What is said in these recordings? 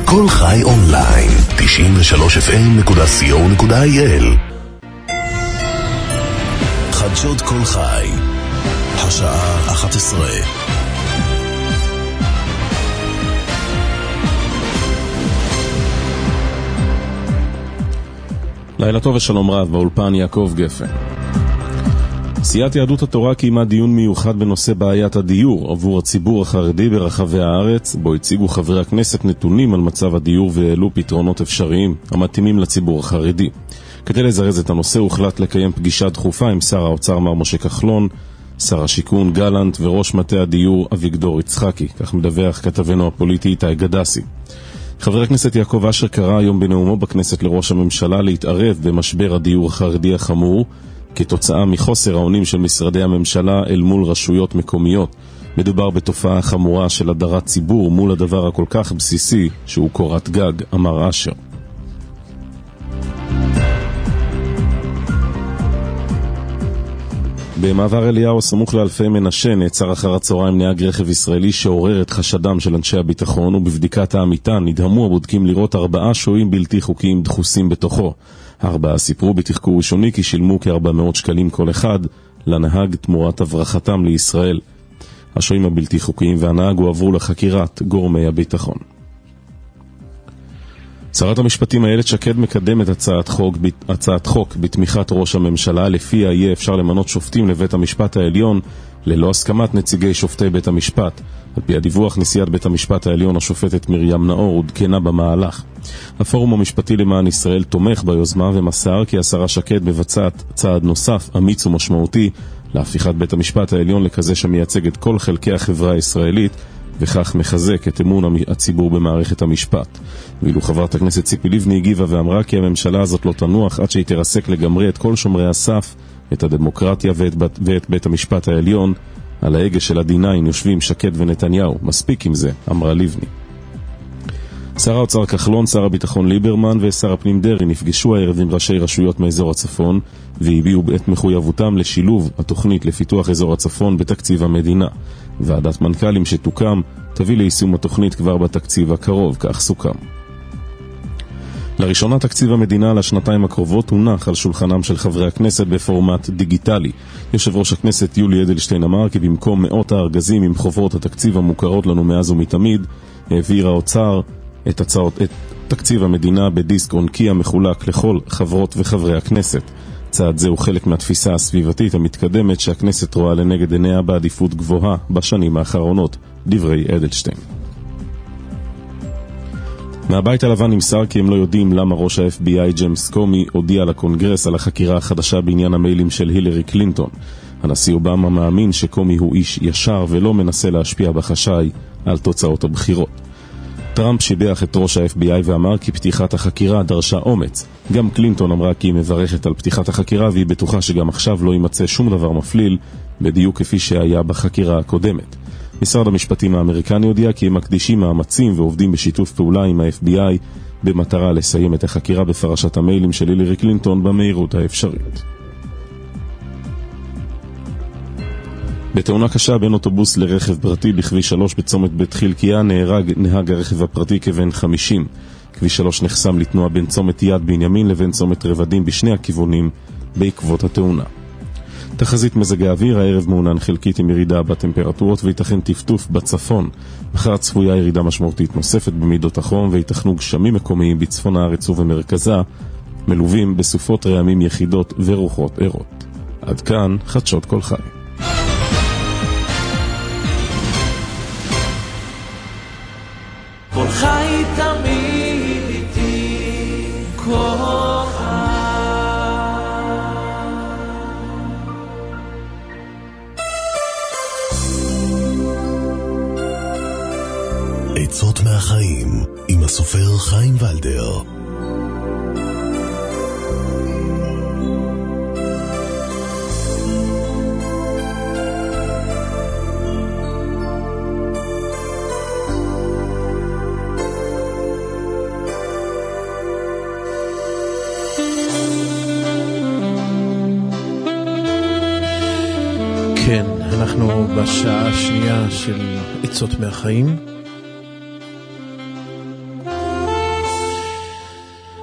כל חי אונליין 93fm.co.il. חדשות כל חי, השעה 11. לילה טוב ושלום רב, באולפן יעקב גפן. סיעת יהדות התורה קיימה דיון מיוחד בנושא בעיית הדיור עבור הציבור החרדי ברחבי הארץ, בו הציגו חברי הכנסת נתונים על מצב הדיור והעלו פתרונות אפשריים המתאימים לציבור החרדי. כדי לזרז את הנושא הוחלט לקיים פגישה דחופה עם שר האוצר מר משה כחלון, שר השיכון גלנט וראש מטה הדיור אביגדור יצחקי, כך מדווח כתבנו הפוליטי איתי גדסי. חבר הכנסת יעקב אשר קרא היום בנאומו בכנסת לראש הממשלה להתערב במשבר הדיור החרדי החמור כתוצאה מחוסר האונים של משרדי הממשלה אל מול רשויות מקומיות. מדובר בתופעה חמורה של הדרת ציבור מול הדבר הכל כך בסיסי שהוא קורת גג, אמר אשר. במעבר אליהו סמוך לאלפי מנשה נעצר אחר הצהריים נהג רכב ישראלי שעורר את חשדם של אנשי הביטחון, ובבדיקת העמיתה נדהמו הבודקים לראות 4 שוהים בלתי חוקיים דחוסים בתוכו. 4 סיפרו בתחקור ראשוני כי שילמו כ-400 שקלים כל אחד לנהג תמורת הברחתם לישראל. השוהים הבלתי חוקיים והנהג הועברו לחקירת גורמי הביטחון. שרת המשפטים איילת שקד מקדמת הצעת חוק בתמיכת ראש הממשלה, לפיה יהיה אפשר למנות שופטים לבית המשפט העליון ללא הסכמת נציגי שופטי בית המשפט. על פי הדיווח, נשיאת בית המשפט העליון השופטת מרים נאור עודכנה במהלך. הפורום המשפטי למען ישראל תומך ביוזמה ומסר כי השרה שקד מבצעת צעד נוסף אמיץ ומשמעותי להפיכת בית המשפט העליון לכזה שמייצג את כל חלקי החברה הישראלית, וכך מחזק את אמון הציבור במערכת המשפט. ואילו חברת הכנסת ציפי לבני הגיבה ואמרה כי הממשלה הזאת לא תנוח עד שהיא תרסק לגמרי את כל שומרי הסף, את הדמוקרטיה ואת בית המשפט העליון. על ההגה של ה-D9 יושבים שקד ונתניהו. מספיק עם זה, אמרה לבני. שר האוצר כחלון, שר הביטחון ליברמן ושר הפנים דרעי נפגשו הערב עם ראשי רשויות מאזור הצפון והביעו את מחויבותם לשילוב התוכנית לפיתוח אזור הצפון בתקציב המדינה. ועדת מנכ"לים שתוקם תביא ליישום התוכנית כבר בתקציב הקרוב, כך סוכם. לראשונה תקציב המדינה לשנתיים הקרובות הונח על שולחנם של חברי הכנסת בפורמט דיגיטלי. יושב ראש הכנסת יולי אדלשטיין אמר כי במקום מאות הארגזים עם חוברות התקציב המוכרות לנו מאז ומתמיד, העביר האוצר את תקציב המדינה בדיסק אונקי המחולק לכל חברות וחברי הכנסת. צעד זה הוא חלק מהתפיסה הסביבתית המתקדמת שהכנסת רואה לנגד עיניה בעדיפות גבוהה בשנים האחרונות, דברי אדלשטיין. מהבית הלבן נמסר כי הם לא יודעים למה ראש ה-FBI ג'יימס קומי הודיע לקונגרס על החקירה החדשה בעניין המיילים של הילרי קלינטון. הנשיא אובמה מאמין שקומי הוא איש ישר ולא מנסה להשפיע בחשאי על תוצאות הבחירות. טראמפ שיבח את ראש ה-FBI ואמר כי פתיחת החקירה דרשה אומץ. גם קלינטון אמרה כי היא מברכת על פתיחת החקירה והיא בטוחה שגם עכשיו לא יימצא שום דבר מפליל, בדיוק כפי שהיה בחקירה הקודמת. משרד המשפטים האמריקני הודיע כי הם מקדישים מאמצים ועובדים בשיתוף פעולה עם ה-FBI במטרה לסיים את החקירה בפרשת המיילים של הילרי קלינטון במהירות האפשרית. בתאונה קשה בין אוטובוס לרכב פרטי בכביש 3 בצומת בית חלקיה נהרג נהג הרכב הפרטי כבן 50. כביש 3 נחסם לתנועה בין צומת יד בנימין לבין צומת רבדים בשני הכיוונים בעקבות התאונה. תחזית מזג האוויר, הערב מעונן חלקית עם ירידה בטמפרטורות ויתכן טפטוף בצפון. מחר צפויה ירידה משמעותית נוספת במידות החום ויתכנו גשמים מקומיים בצפון הארץ ובמרכזה, מלווים בסופות רעמים יחידות ורוחות ערות. עד כאן חדשות כל חי. כל חי תמיד איתי, כל חי. עצות מהחיים עם הסופר חיים ולדר. כן, אנחנו בשעה השנייה של עצות מהחיים.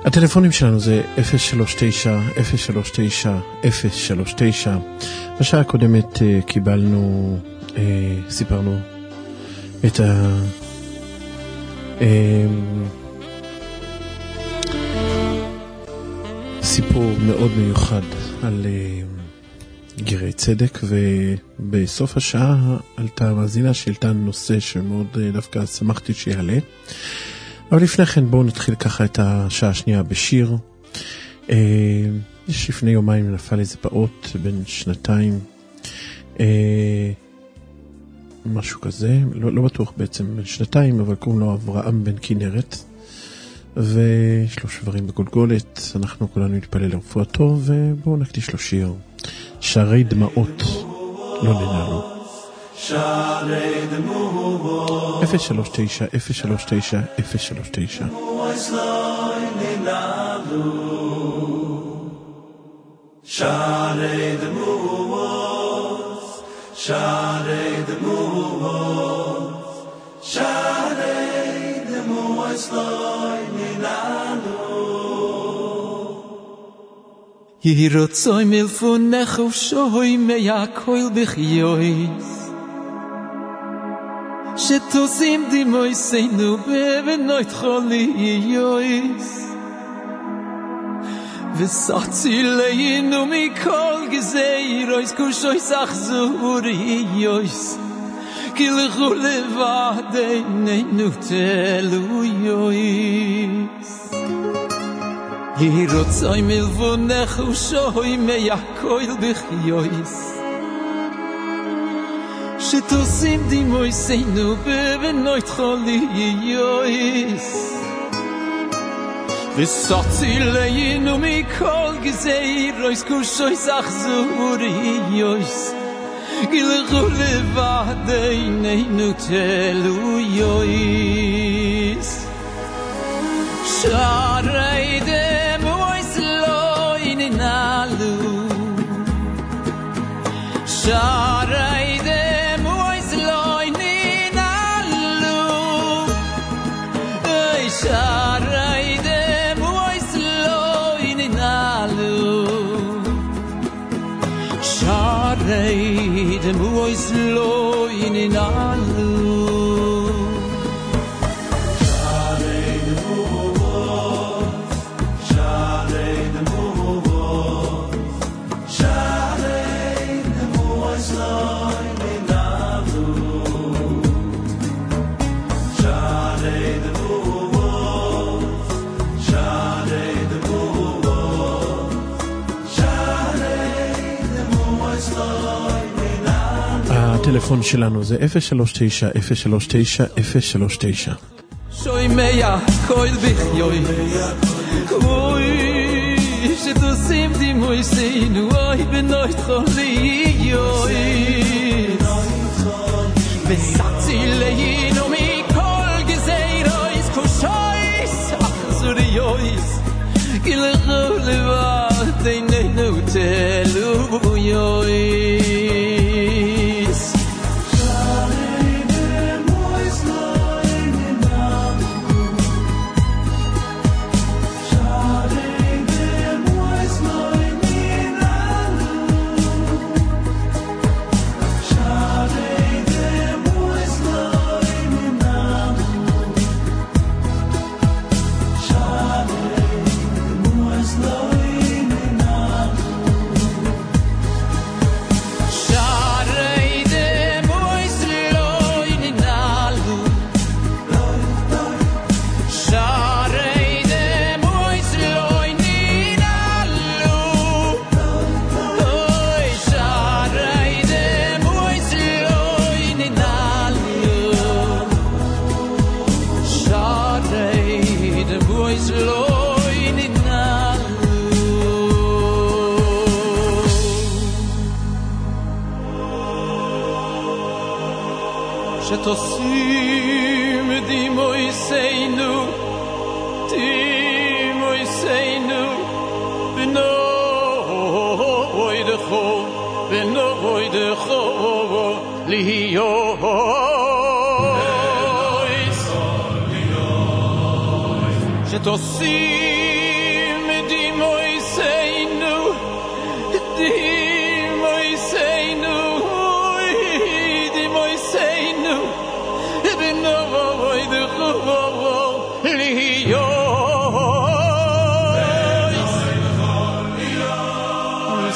הטלפונים שלנו זה 039-039-039. בשעה הקודמת קיבלנו, סיפרנו את סיפור מאוד מיוחד על גרי צדק, ובסוף השעה עלתה מאזינה שהעלתה נושא שמאוד דווקא שמחתי שיעלה. אבל לפני כן בואו נתחיל ככה את השעה השנייה בשיר. יש לפני יומיים נפל איזה פעוט בן 2, משהו כזה, לא בטוח בעצם בן 2, אבל קוראים לו אברהם בן כנרת, ויש לו שברים בגולגולת. אנחנו כולנו נתפלל לרפואתו, ובואו נקדיש לו שיר שערי דמעות לא ננעלו. שערי דמעות 039-039-039 שערי דמעות, שערי דמעות, שערי דמעות לא ננעלו. יהי רצוי מלפונך ושוי מהכל בחיות, שתוסים דימויסנו בבנות חוליות, וסצילינו מכל גזירויס קושויס אכזוריות, כי לכו לבדנו תלויות. יהי רצוי מלבונך ושוי מהכל בחיות, שתוסים דימויסנו בבנות חוליות, וסצילינו מכל גזירויס קושויס אכזוריות, כי לכו לבדנו תלויות. שערי דמעות לא ננעלו, שערי דמעות לא ננעלו, שערי דמעות לא ננעלו, שערי דמעות לא ננעלו. הטלפון שלנו זה 039-039-039. שוי מיה כל בחיוי, אוי שתוסים דימויסנו אוי בנות חוליות, וסצילינו מכל גזירויס קושויס אכזוריות, כי לכו לבדנו תלויות. שתוסים דימויסנו בנוי דחו להיות, שתוסים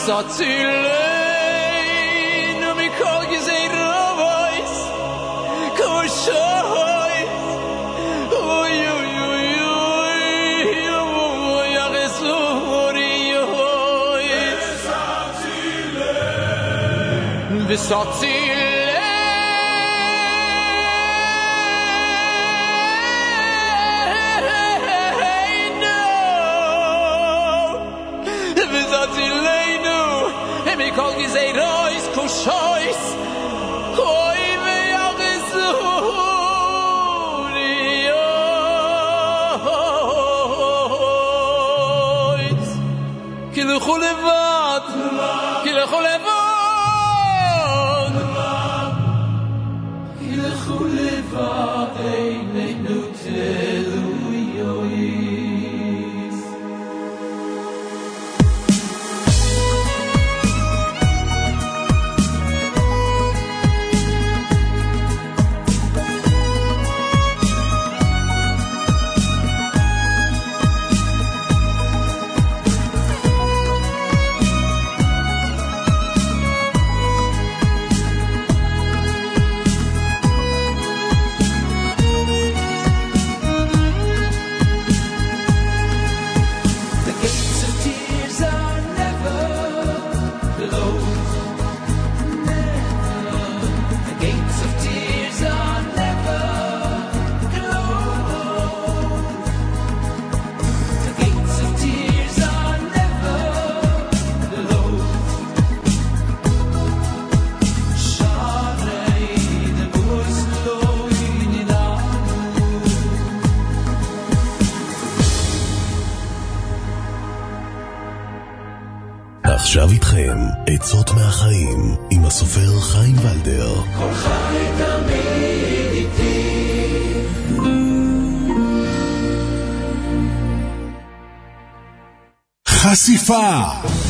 Visatzilenu mikol gezeirois Koshoy Oy oy oy oy Yagesuri oy Visatzilenu Mikol gezeirois Koshois Oy ve Yagesuri oy Kilchu levad Kilchu levad Kilchu levad Einenu telu yois עכשיו איתכם עצות מהחיים עם הסופר חיים ולדר. כל חי תמיד איתי חשיפה.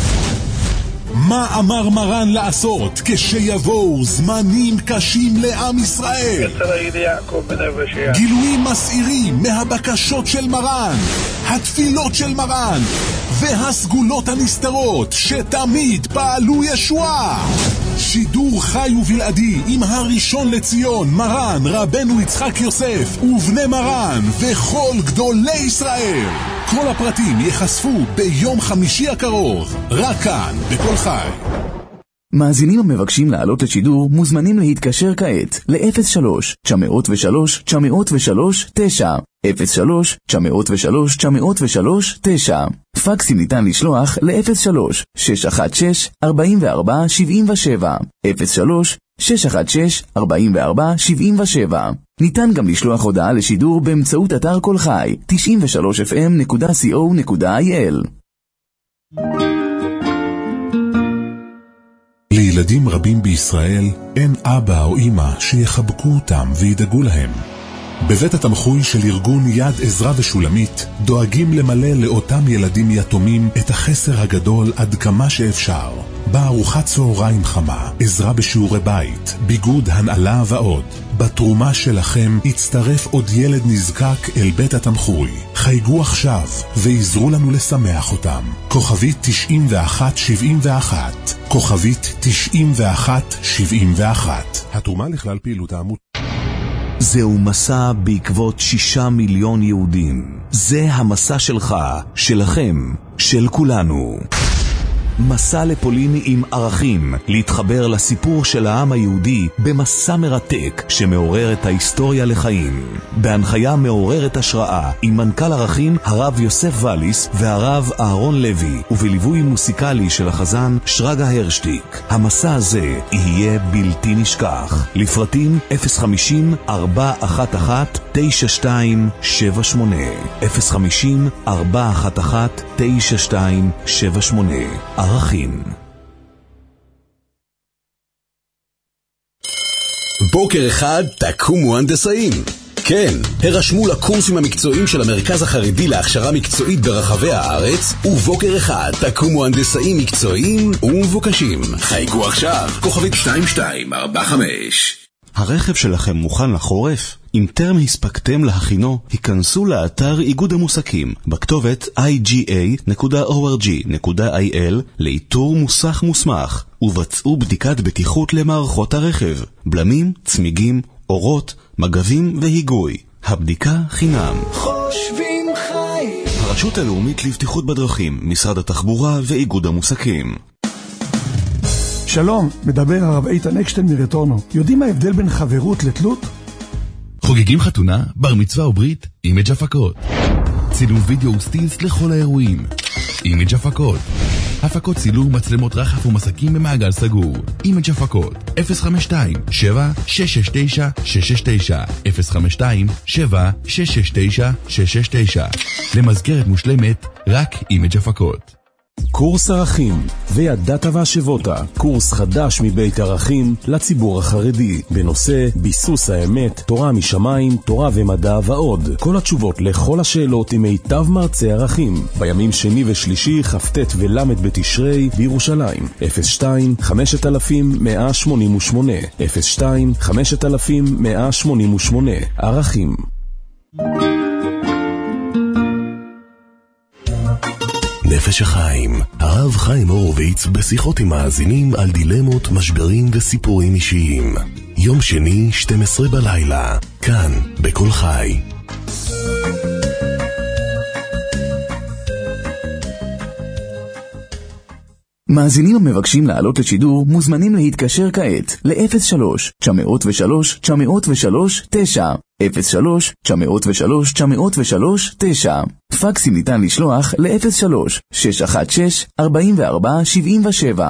מה אמר מרן לעשות כשיבואו זמנים קשים לעם ישראל? גילויים מסעירים מהבקשות של מרן, התפילות של מרן והסגולות הנסתרות שתמיד פעלו ישועה. שידור חי ובלעדי עם הראשון לציון מרן רבנו יצחק יוסף ובני מרן וכל גדולי ישראל. כל הפרטים יחשפו ביום חמישי הקרוב, רק כאן בכל חי. מאזינים המבקשים לעלות לשידור מוזמנים להתקשר כעת ל-03-903-903-9 03-903-903-9. פקסים ניתן לשלוח ל-03-616-4477 03-616-4477. ניתן גם לשלוח הודעה לשידור באמצעות אתר כל חי 93fm.co.il. לילדים רבים בישראל אין אבא או אמא שיחבקו אותם וידאגו להם. בבית התמחוי של ארגון יד עזרה ושולמית דואגים למלא לאותם ילדים יתומים את החסר הגדול עד כמה שאפשר. בארוחת צהריים חמה, עזרה בשיעורי בית, ביגוד, הנעלה ועוד. בתרומה שלכם יצטרף עוד ילד נזקק אל בית התמחוי. חייגו עכשיו ועזרו לנו לשמח אותם. כוכבית 9171, כוכבית 9171. התרומה לכלל פעילות העמותה. זהו מסע בעקבות 6 מיליון יהודים. זה המסע שלך, שלכם, של כולנו. מסע לפולין עם ערכים, להתחבר לסיפור של העם היהודי במסע מרתק שמעורר את ההיסטוריה לחיים. בהנחיה מעוררת השראה עם מנכ"ל ערכים הרב יוסף וליס והרב אהרון לוי, ובליווי מוסיקלי של החזן שרגא הרשטיק. המסע הזה יהיה בלתי נשכח. לפרטים 050-411-9278 050-411-9278. ערכים. בוקר אחד תקומו הנדסאים. כן, הרשמו לקורסים המקצועיים של המרכז החרדי להכשרה מקצועית ברחבי הארץ, ובוקר אחד תקומו הנדסאים מקצועיים ומבוקשים. חייגו עכשיו, כוכבית 2245. הרכב שלכם מוכן לחורף? אם טרם הספקתם להכינו, היכנסו לאתר איגוד המוסקים בכתובת iga.org.il לאיתור מוסך מוסמך, ובצעו בדיקת בטיחות למערכות הרכב, בלמים, צמיגים, אורות, מגבים והיגוי. הבדיקה חינם. חושבים חיים. הרשות הלאומית לבטיחות בדרכים, משרד התחבורה ואיגוד המוסקים. שלום, מדבר הרב איתן אקשטיין מרטורנו. יודעים מה ההבדל בין חברות לתלות? חוגגים חתונה, בר מצווה או ברית, אימג' הפקות. צילום וידאו וסטילס לכל האירועים. אימג' הפקות. הפקות צילום, מצלמות רחף ומסקים במעגל סגור. אימג' הפקות. 052-7-669-669. 052-7-669-669. למזכרת מושלמת, רק אימג' הפקות. קורס ערכים וידעת והשבותה, קורס חדש מבית ערכים לציבור החרדי בנושא ביסוס האמת, תורה משמיים, תורה ומדע ועוד. כל התשובות לכל השאלות עם מיטב מרצי ערכים בימים שני ושלישי, כ"ט ולמד בתשרי בירושלים. 02-5188 02-5188 ערכים. נפש החיים, הרב חיים הורוביץ בשיחות עם מאזינים על דילמות, משברים וסיפורים אישיים. יום שני, 12 בלילה, כאן, בכל חי. מאזינים המבקשים לעלות לשידור מוזמנים להתקשר כעת ל-03-903-903-9 03-903-903-9. פקסים ניתן לשלוח ל-03-616-4477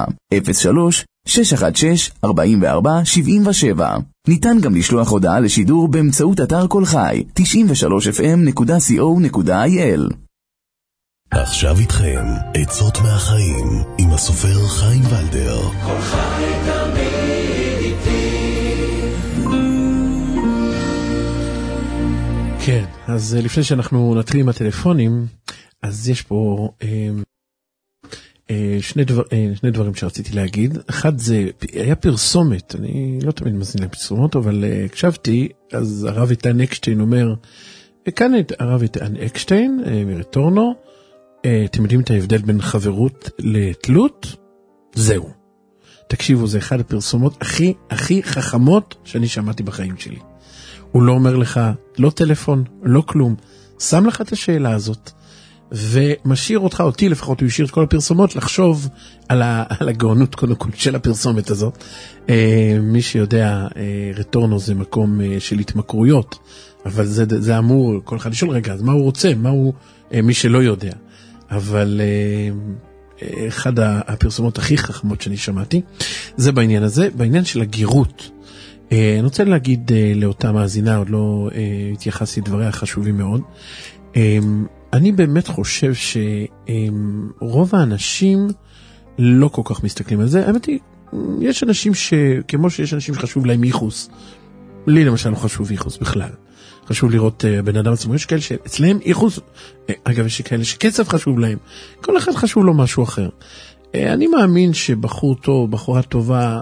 03-616-4477. ניתן גם לשלוח הודעה לשידור באמצעות אתר כל חי 93fm.co.il. עכשיו איתכם, עצות מהחיים, עם הסופר חיים ולדר. כל חי תמיד איתי. כן, אז לפני שאנחנו נתחיל עם הטלפונים, אז יש פה שני דברים שרציתי להגיד. אחד זה, היה פרסומת, אני לא תמיד מזין לפרסומות, אבל הקשבתי, אז הרב איתן אקשטיין אומר, כאן הרב איתן אקשטיין מרטורנו, אתם יודעים את ההבדל בין חברות לתלות? זהו. תקשיבו, זה אחד הפרסומות הכי חכמות שאני שמעתי בחיים שלי. הוא לא אומר לך, לא טלפון, לא כלום. שם לך את השאלה הזאת, ומשאיר אותי לפחות, הוא השאיר את כל הפרסומות, לחשוב על הגאונות קודם כל של הפרסומת הזאת. מי שיודע, רטורנו זה מקום של התמכרויות, אבל זה אמור, כל אחד לשאול רגע, אז מה הוא רוצה? מה הוא, מי שלא יודע. אבל אחד הפרסומות הכי חכמות שאני שמעתי, זה בעניין הזה, בעניין של הגירות. אני רוצה להגיד לאותה מאזינה, עוד לא התייחסתי דבריה חשובים מאוד. אני באמת חושב שרוב האנשים לא כל כך מסתכלים על זה. האמת היא, יש אנשים כמו שיש אנשים שחשוב להם ייחוס, לי למשל לא חשוב ייחוס בכלל. חשוב לראות בן אדם עצמו, יש כאלה שאצלהם ייחוס, אגב יש כאלה שקצב חשוב להם, כל אחד חשוב לו משהו אחר. אני מאמין שבחור טוב, בחורה טובה,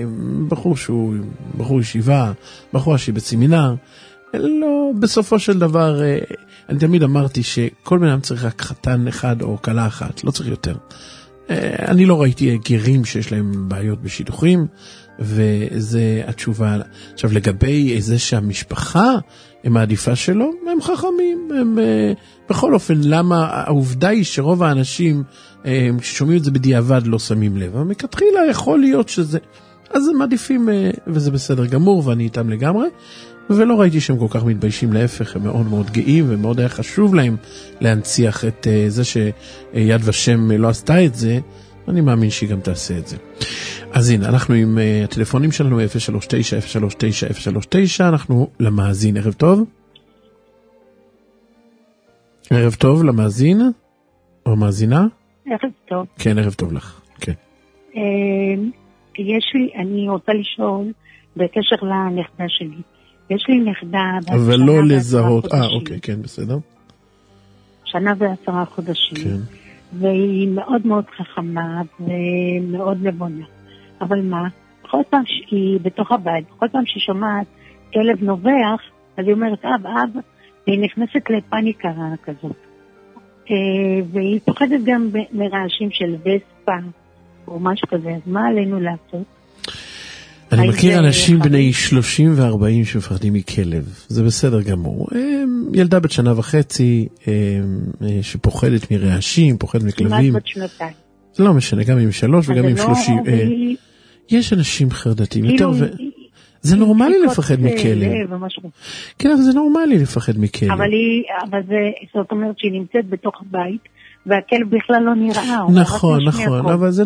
בחור ישיבה, בחורה שהיא בסמינר, לא, בסופו של דבר, אני תמיד אמרתי שכל בן אדם צריך רק חתן אחד או קלה אחת, לא צריך יותר. אני לא ראיתי גרים שיש להם בעיות בשידוכים, וזה התשובה. עכשיו לגבי זה שהמשפחה הם העדיפה שלו, הם חכמים, הם בכל אופן, למה העובדה היא שרוב האנשים כששומעים את זה בדיעבד לא שמים לב, אבל מכתחילה יכול להיות שזה, אז הם מעדיפים, וזה בסדר גמור, ואני איתם לגמרי, ולא ראיתי שהם כל כך מתביישים, להפך, הם מאוד מאוד גאים, ומאוד היה חשוב להם להנציח את זה שיד ושם לא עשתה את זה, אני מאמין שהיא גם תעשה את זה. אז הנה, אנחנו עם הטלפונים שלנו 039-039-039, אנחנו למאזין. ערב טוב. ערב טוב למאזין, או מאזינה. ערב טוב. כן, ערב טוב לך. כן. אני רוצה לשאול בקשר לנכדה שלי. יש לי נכדה... אבל לא לזהות. אוקיי, כן, בסדר. 1.10 חודשים. כן. והיא מאוד מאוד חכמה ומאוד לבונה. אבל מה? בכל פעם שהיא בתוך הבית, בכל פעם שהיא שומעת כלב נובח, אז היא אומרת, אב, והיא נכנסת לפניקה כזאת. והיא פוחדת גם מרעשים של וספה, או משהו כזה, אז מה עלינו לעשות? אני מכיר אנשים בני 30 ו-40 שמפחדים מכלב, זה בסדר גמור. ילדה בת 1.5 שפוחדת מרעשים, פוחדת מכלבים. כמעט בת שנתיים. זה לא משנה, גם עם 3 וגם עם 30. יש אנשים חרדתיים יותר, זה נורמלי לפחד מכלב. כן, אבל זה נורמלי לפחד מכלב. אבל זאת אומרת שהיא נמצאת בתוך הבית, והכלב בכלל לא נראה. נכון, אבל זה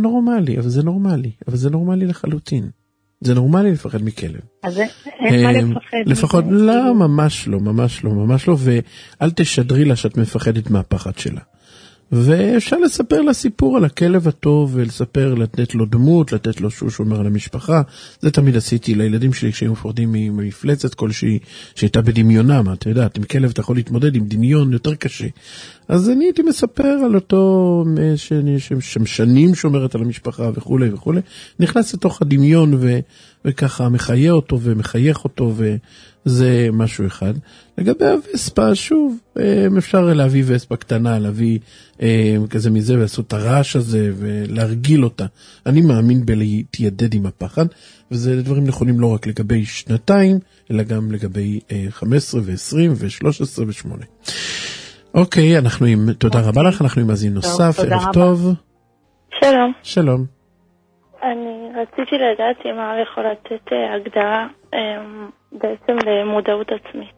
נורמלי לחלוטין. זה נורמלי לפחד מכלב. אז אין מה לפחד. לפחות, לא, ממש לא, ואל תשדרי לה שאת מפחדת מהפחד שלה. ואפשר לספר לה סיפור על הכלב הטוב, ולספר, לתת לו דמות, לתת לו שהוא שומר על המשפחה. זה תמיד עשיתי לילדים שלי כשהם מפחדים ממפלצת כלשהי שהייתה בדמיונם. אתה יודעת, עם כלב אתה יכול להתמודד עם דמיון יותר קשה. אז אני הייתי מספר על אותו שנים שומרת על המשפחה וכו' וכו'. נכנס לתוך הדמיון וככה מחיה אותו ומחייך אותו, וזה משהו אחד. לגבי הווספה, שוב, אפשר להביא וספה קטנה, להביא כזה מזה ולעשות את הרעש הזה ולהרגיל אותה. אני מאמין בלהתיידד עם הפחד, וזה דברים נכונים לא רק לגבי 2, אלא גם לגבי 15 ו-20 ו-13 ו-8. אוקיי, תודה רבה לך, אנחנו עם מאזין נוסף, ערב טוב. שלום. שלום. אני רציתי לדעת אם אני יכול לתת הגדרה בעצם למודעות עצמית.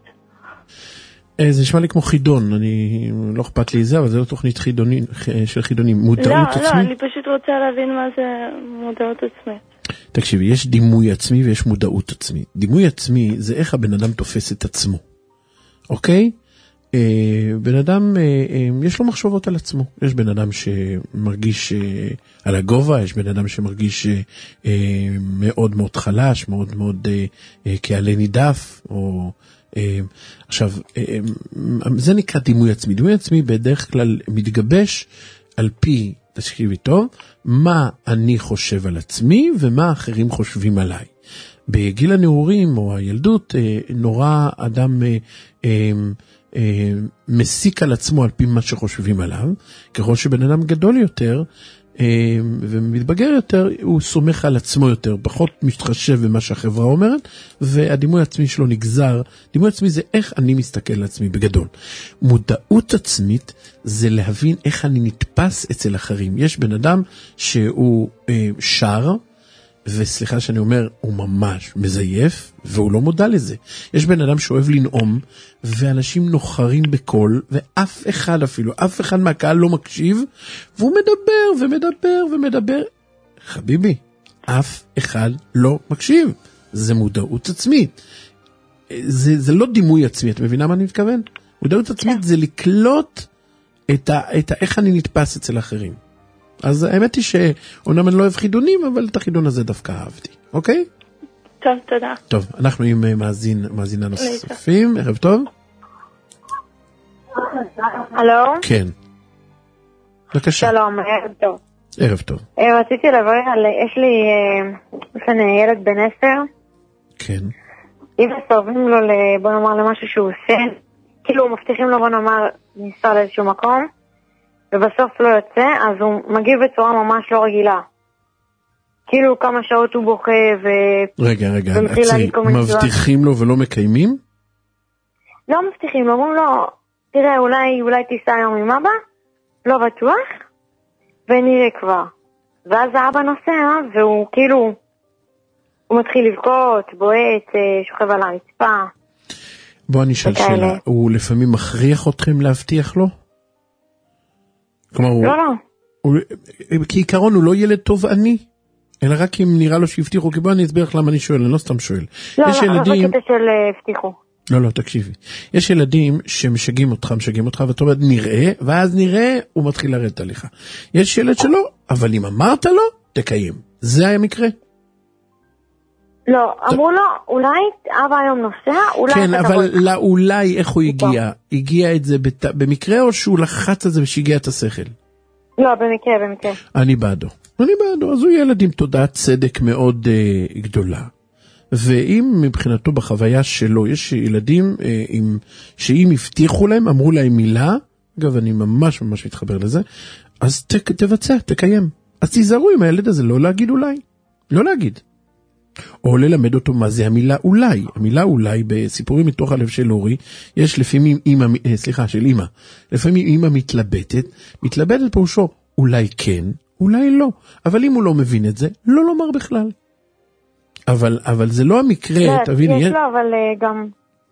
זה נשמע לי כמו חידון, לא אכפת לי זה, אבל זה לא תוכנית של חידונים. מודעות עצמית? לא, אני פשוט רוצה להבין מה זה מודעות עצמית. תקשיבי, יש דימוי עצמי ויש מודעות עצמית. דימוי עצמי זה איך הבן אדם תופס את עצמו. אוקיי? בן אדם, יש לו מחשבות על עצמו. יש בן אדם שמרגיש על הגובה, יש בן אדם שמרגיש מאוד מאוד חלש, מאוד מאוד כעלה נידף, או... עכשיו, זה נקרא דימוי עצמי. דימוי עצמי בדרך כלל מתגבש על פי, תקשיבי טוב, מה אני חושב על עצמי ומה אחרים חושבים עליי. בגיל הנעורים או הילדות, נורא אדם מסיק על עצמו על פי מה שחושבים עליו. ככל שבן אדם גדול יותר ומתבגר יותר, הוא סומך על עצמו יותר, פחות מתחשב במה שהחברה אומרת, והדימוי העצמי שלו נגזר. דימוי עצמי זה איך אני מסתכל על עצמי בגדול. מודעות עצמית זה להבין איך אני נתפס אצל אחרים. יש בן אדם שהוא שר, וסליחה שאני אומר, הוא ממש מזייף, והוא לא מודע לזה. יש בן אדם שאוהב לנאום, ואנשים נוחרים בקול, ואף אחד אפילו, אף אחד מהקהל לא מקשיב, והוא מדבר ומדבר ומדבר. חביבי, אף אחד לא מקשיב. זה מודעות עצמית. זה לא דימוי עצמי, את מבינה מה אני מתכוון? מודעות עצמית זה לקלוט את איך אני נתפס אצל אחרים. אז האמת היא שאומנם אני לא אוהב חידונים, אבל את החידון הזה דווקא אהבתי, אוקיי? טוב, תודה. טוב, אנחנו עם מאזינה נוספים, ערב טוב. הלו? כן. בבקשה. שלום, ערב טוב. ערב טוב. רציתי לבוא יש לי ילד בן 10. כן. אם מסרבים לו, בוא נאמר, למשהו שהוא עושה, כאילו מבטיחים לו, בוא נאמר, ניסה לאיזשהו מקום, ובסוף לא יוצא, אז הוא מגיב בצורה ממש לא רגילה. כאילו כמה שעות הוא בוכה רגע, עצי, מבטיחים לו ולא מקיימים? לא מבטיחים לו, אומרים לו, תראה, אולי תיסע היום עם אבא, לא בטוח, ונראה כבר. ואז האבא נוסע, והוא כאילו, הוא מתחיל לבכות, בועט, שוכב על הרצפה. בוא אני אשאל שאלה, הוא לפעמים מכריח אתכם להבטיח לו? כלומר, לא. כעיקרון הוא לא ילד תובעני, אלא רק אם נראה לו שהבטיחו, כי בוא אני אסביר לך למה אני שואל, אני לא סתם שואל. לא, לא בקטע של הבטיחו. לא, תקשיבי. יש ילדים שמשגעים אותך, ואתה אומרת נראה, ואז נראה, הוא מתחיל לרדת עליך. יש ילד שלא, אבל אם אמרת לו, תקיים. זה היה מקרה? לא, אמרו לו, אולי אבא היום נוסע, אולי... כן, אבל לאולי איך הוא הגיע? הגיע את זה במקרה, או שהוא לחץ את זה ושיגע את השכל? לא, במקרה. אני בעדו. אז הוא ילד עם תודעת צדק מאוד גדולה. ואם מבחינתו בחוויה שלו יש ילדים שאם הבטיחו להם, אמרו להם מילה, אגב אני ממש ממש מתחבר לזה, אז תבצע, תקיים. אז תיזהרו עם הילד הזה, לא להגיד אולי, לא להגיד. או ללמד אותו מה זה המילה אולי. המילה אולי בסיפורים מתוך הלב של אורי, יש לפעמים של אמא. לפעמים אמא מתלבטת פירושו, אולי כן, אולי לא. אבל אם הוא לא מבין את זה, לא לומר בכלל. אבל זה לא המקרה, תביני. יש לו, אבל גם...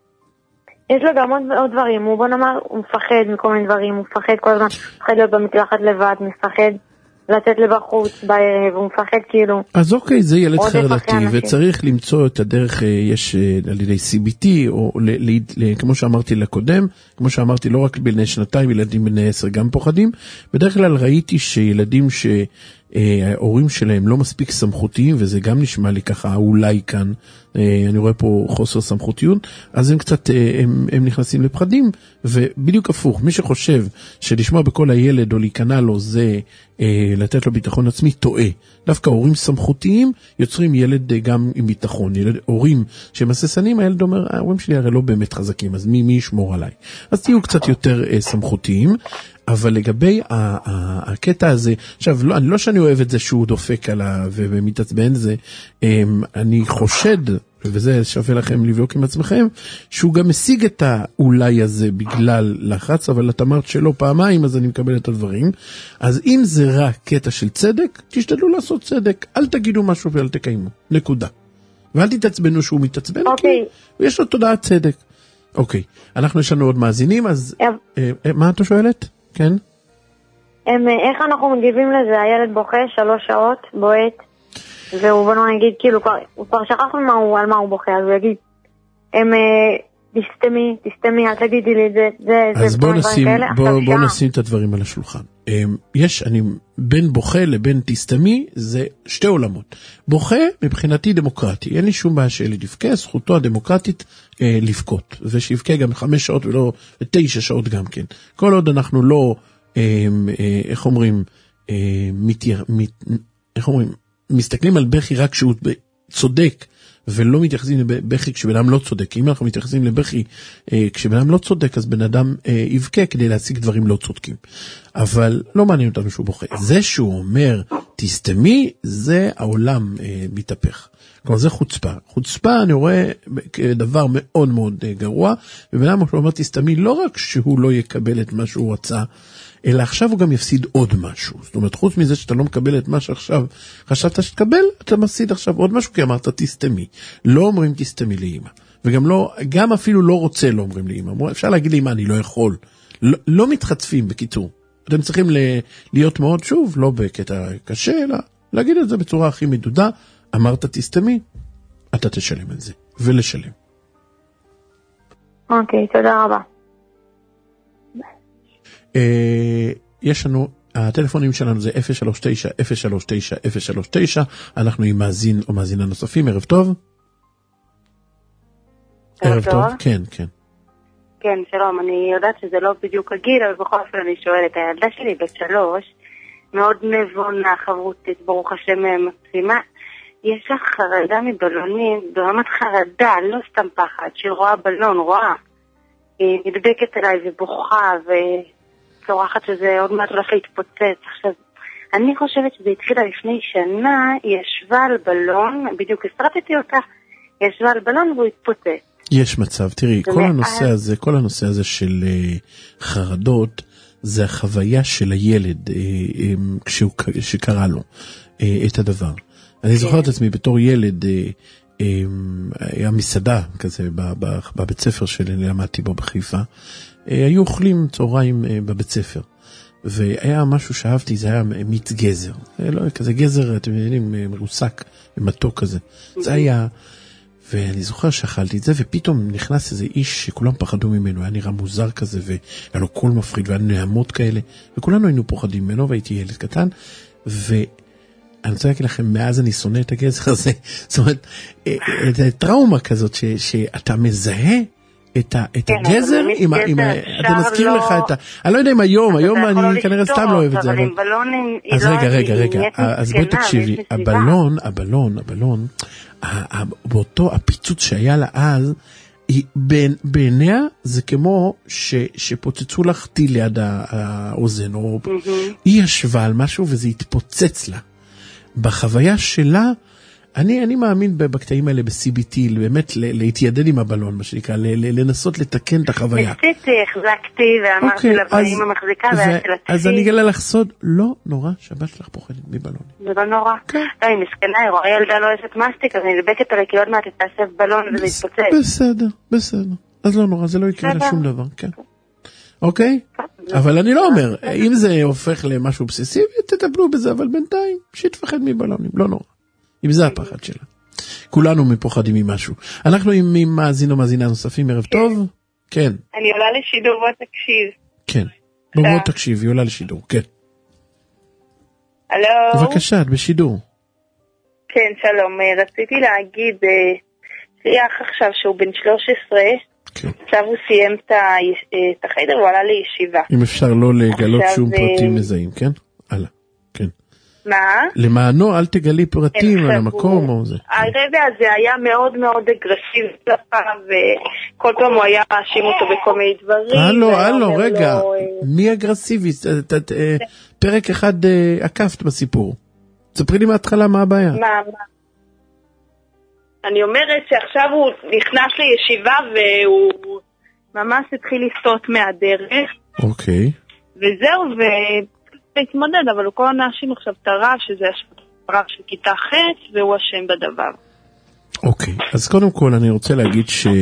יש לו גם עוד דברים. הוא בוא נאמר, הוא מפחד מכל מיני דברים, הוא מפחד כל הזמן, מפחד להיות במקלחת לבד, מפחד לצאת לבחוץ בערב, הוא מפחד כאילו. אז אוקיי, זה ילד חרדתי, וצריך למצוא את הדרך, יש על ידי CBT, או כמו שאמרתי לקודם, כמו שאמרתי לא רק בני שנתיים, ילדים בני 10 גם פוחדים, בדרך כלל ראיתי שילדים ההורים שלהם לא מספיק סמכותיים, וזה גם נשמע לי ככה, אולי כאן, אני רואה פה חוסר סמכותיות, אז הם קצת, הם נכנסים לפחדים, ובדיוק הפוך, מי שחושב שלשמוע בכל הילד או להיכנע לו זה לתת לו ביטחון עצמי, טועה. דווקא הורים סמכותיים יוצרים ילד גם עם ביטחון. הורים שמססנים, הילד אומר, ההורים שלי הרי לא באמת חזקים, אז מי ישמור עליי? אז תהיו קצת יותר סמכותיים, אבל לגבי הקטע הזה, עכשיו, לא שאני אוהב את זה שהוא דופק עליו ומתעצבן זה, אני חושד, וזה שווה לכם לבדוק עם עצמכם, שהוא גם משיג את האולי הזה בגלל לחץ, אבל את אמרת שלא פעמיים, אז אני מקבל את הדברים. אז אם זה רק קטע של צדק, תשתדלו לעשות צדק, אל תגידו משהו ואל תקיימו, נקודה. ואל תתעצבנו שהוא מתעצבן, כי יש לו תודעת צדק. אוקיי, יש לנו עוד מאזינים, אז מה אתה שואלת? כן? איך אנחנו מגיבים לזה? הילד בוכה 3 שעות, בועט, והוא בוא נגיד, כאילו, הוא כבר שכח על מה הוא בוכה, אז הוא יגיד, תסתמי, אל תגידי לי את זה. אז בוא נשים את הדברים על השולחן. בין בוכה לבין תסתמי, זה 2 עולמות. בוכה מבחינתי דמוקרטי, אין לי שום בעיה שילד יבכה, זכותו הדמוקרטית לבכות, ושיבכה גם 5 שעות ולא 9 שעות גם כן. כל עוד אנחנו לא, איך אומרים, מסתכלים על בכי רק כשהוא צודק, ולא מתייחסים לבכי כשבן אדם לא צודק. אם אנחנו מתייחסים לבכי כשבן אדם לא צודק, אז בן אדם יבכה כדי להשיג דברים לא צודקים. אבל לא מעניין אותנו שהוא בוכה. זה שהוא אומר, תסתמי, זה העולם מתהפך. כלומר, זה חוצפה. חוצפה אני רואה כדבר מאוד מאוד גרוע, ובן אדם אומר, תסתמי, לא רק שהוא לא יקבל את מה שהוא רצה, אלא עכשיו הוא גם יפסיד עוד משהו. זאת אומרת, חוץ מזה שאתה לא מקבל את מה שעכשיו חשבת שתקבל, אתה מפסיד עכשיו עוד משהו, כי אמרת תסתמי. לא אומרים תסתמי לאמא. וגם לא, גם אפילו לא רוצה לא אומרים לאמא. אפשר להגיד לאמא, אני לא יכול. לא מתחצפים בקיצור. אתם צריכים להיות מאוד שוב, לא בקטע קשה, אלא להגיד את זה בצורה הכי מדודה. אמרת תסתמי, אתה תשלם על זה. ולשלם. אוקיי, תודה רבה. יש לנו, הטלפונים שלנו זה 039-039-039, אנחנו עם מאזין או מאזינה נוספים, ערב טוב. ערב טוב, כן, כן. כן, שלום, אני יודעת שזה לא בדיוק הגיל, אבל בכל אופן אני שואלת, הילדה שלי ב3, מאוד נבונה, חברותית, ברוך השם מקסימה, יש לך חרדה מבלונים, ברמת חרדה, לא סתם פחד, שהיא רואה בלון, רואה, היא נדבקת אליי ובוכה צורחת שזה עוד מעט הולך להתפוצץ. עכשיו, אני חושבת שזה התחילה לפני שנה, היא ישבה על בלון, בדיוק הסרטתי אותה, היא ישבה על בלון והוא התפוצץ. יש מצב, תראי, כל הנושא הזה של חרדות, זה החוויה של הילד שקרה לו את הדבר. אני זוכר את עצמי בתור ילד, היה מסעדה כזה בבית ספר שלי, למדתי בו בחיפה, היו אוכלים צהריים בבית ספר, והיה משהו שאהבתי, זה היה מיץ גזר, כזה גזר, אתם יודעים, מרוסק, מתוק כזה, זה היה, ואני זוכר שאכלתי את זה, ופתאום נכנס איזה איש שכולם פחדו ממנו, היה נראה מוזר כזה, והיה לו קול מפחיד, והיה נעמות כאלה, וכולנו היינו פוחדים ממנו, והייתי ילד קטן, אני רוצה להגיד לכם, מאז אני שונא את הגזר הזה, זאת אומרת, טראומה כזאת, שאתה מזהה את הגזר, זה מזכיר לך את ה... אני לא יודע אם היום אני כנראה סתם לא אוהב את זה. אז רגע, אז בואי תקשיבי, הבלון, באותו הפיצוץ שהיה לה אז, בעיניה זה כמו שפוצצו לך טיל ליד האוזן, או היא ישבה על משהו וזה התפוצץ לה. בחוויה שלה, אני מאמין בקטעים האלה ב-CBT, באמת להתיידד עם הבלון, מה שנקרא, לנסות לתקן את החוויה. ניסיתי, החזקתי ואמרתי לבאים המחזיקה והתלצתי. אז אני אגלה לך סוד, לא נורא שהבת שלך פוחדת מבלון. זה לא נורא. לא, היא מסכנה, היא רואה ילדה לא אשת מסטיק, אז אני נדבקת עלי, כי עוד מעט תתאסף בלון וזה יתפוצץ. בסדר. אז לא נורא, זה לא יקרה לה שום דבר, כן. אוקיי? אבל אני לא אומר, אם זה הופך למשהו אובססיבי, תטפלו בזה, אבל בינתיים, שיתפחד מבלונים, לא נורא. אם זה הפחד שלה. כולנו מפוחדים ממשהו. אנחנו עם מאזין או מאזינה נוספים, ערב טוב? כן. אני עולה לשידור, בוא תקשיב. כן. בוא תקשיב, היא עולה לשידור, כן. הלו? בבקשה, את בשידור. כן, שלום. רציתי להגיד, יש לי אח עכשיו שהוא בן 13, עכשיו הוא סיים את החדר, הוא עלה לישיבה. אם אפשר לא לגלות שום פרטים מזהים, כן? הלאה, כן. מה? למענו, אל תגלי פרטים על המקום או זה. הרבע הזה היה מאוד מאוד אגרסיבי לפעם, וכל פעם הוא היה מאשים אותו בכל מיני דברים. הלו, רגע, מי אגרסיבי? פרק אחד עקפת בסיפור. תספרי לי מההתחלה מה הבעיה. מה? אני אומרת שעכשיו הוא נכנס לישיבה והוא ממש התחיל לסטות מהדרך. אוקיי. וזהו, והתמודד, אבל הוא כל הנאשים עכשיו את הרב, שזה הרב של כיתה ח' והוא אשם בדבר. אוקיי, אז קודם כל אני רוצה להגיד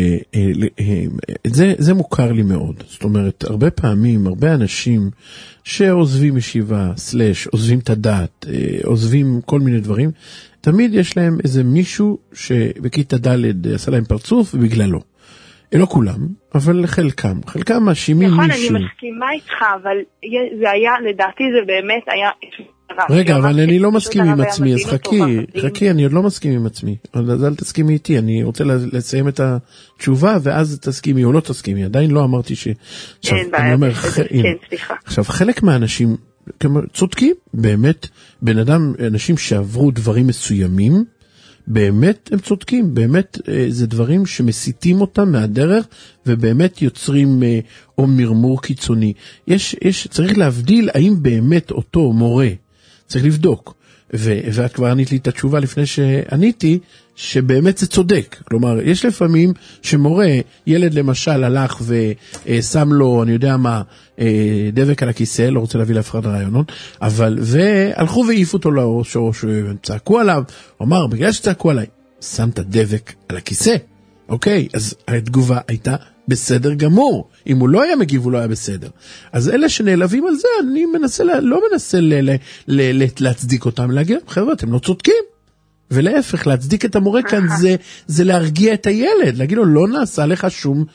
שזה מוכר לי מאוד. זאת אומרת, הרבה פעמים, הרבה אנשים שעוזבים ישיבה, עוזבים את הדת, עוזבים כל מיני דברים, תמיד יש להם איזה מישהו שבכיתה ד' עשה להם פרצוף ובגללו. לא כולם, אבל חלקם מאשימים מישהו. נכון, אני מסכימה איתך, אבל זה היה, לדעתי זה באמת היה... רגע, אבל אני לא מסכים עם עצמי, אז חכי, אני עוד לא מסכים עם עצמי. אז אל תסכימי איתי, אני רוצה לסיים את התשובה, ואז תסכימי או לא תסכימי. עדיין לא אמרתי ש... אין בעיה, כן, סליחה. עכשיו, חלק מהאנשים צודקים, באמת, אנשים שעברו דברים מסוימים, באמת הם צודקים, באמת זה דברים שמסיתים אותם מהדרך, ובאמת יוצרים או מרמור קיצוני. צריך להבדיל האם באמת אותו מורה, צריך לבדוק, ואת כבר ענית לי את התשובה לפני שעניתי, שבאמת זה צודק. כלומר, יש לפעמים שמורה, ילד למשל הלך ושם לו, אני יודע מה, דבק על הכיסא, לא רוצה להביא להפחד הרעיונות, והלכו והעיפו אותו לראש, או שצעקו עליו, הוא אמר, בגלל שצעקו עליי, שם את הדבק על הכיסא. אוקיי, אז התגובה הייתה בסדר גמור. אם הוא לא היה מגיב, הוא לא היה בסדר. אז אלה שנעלבים על זה, אני לא מנסה להצדיק אותם, להגיד, חבר'ה, אתם לא צודקים. ולהפך, להצדיק את המורה כאן זה להרגיע את הילד, להגיד לו, לא נעשה לך שום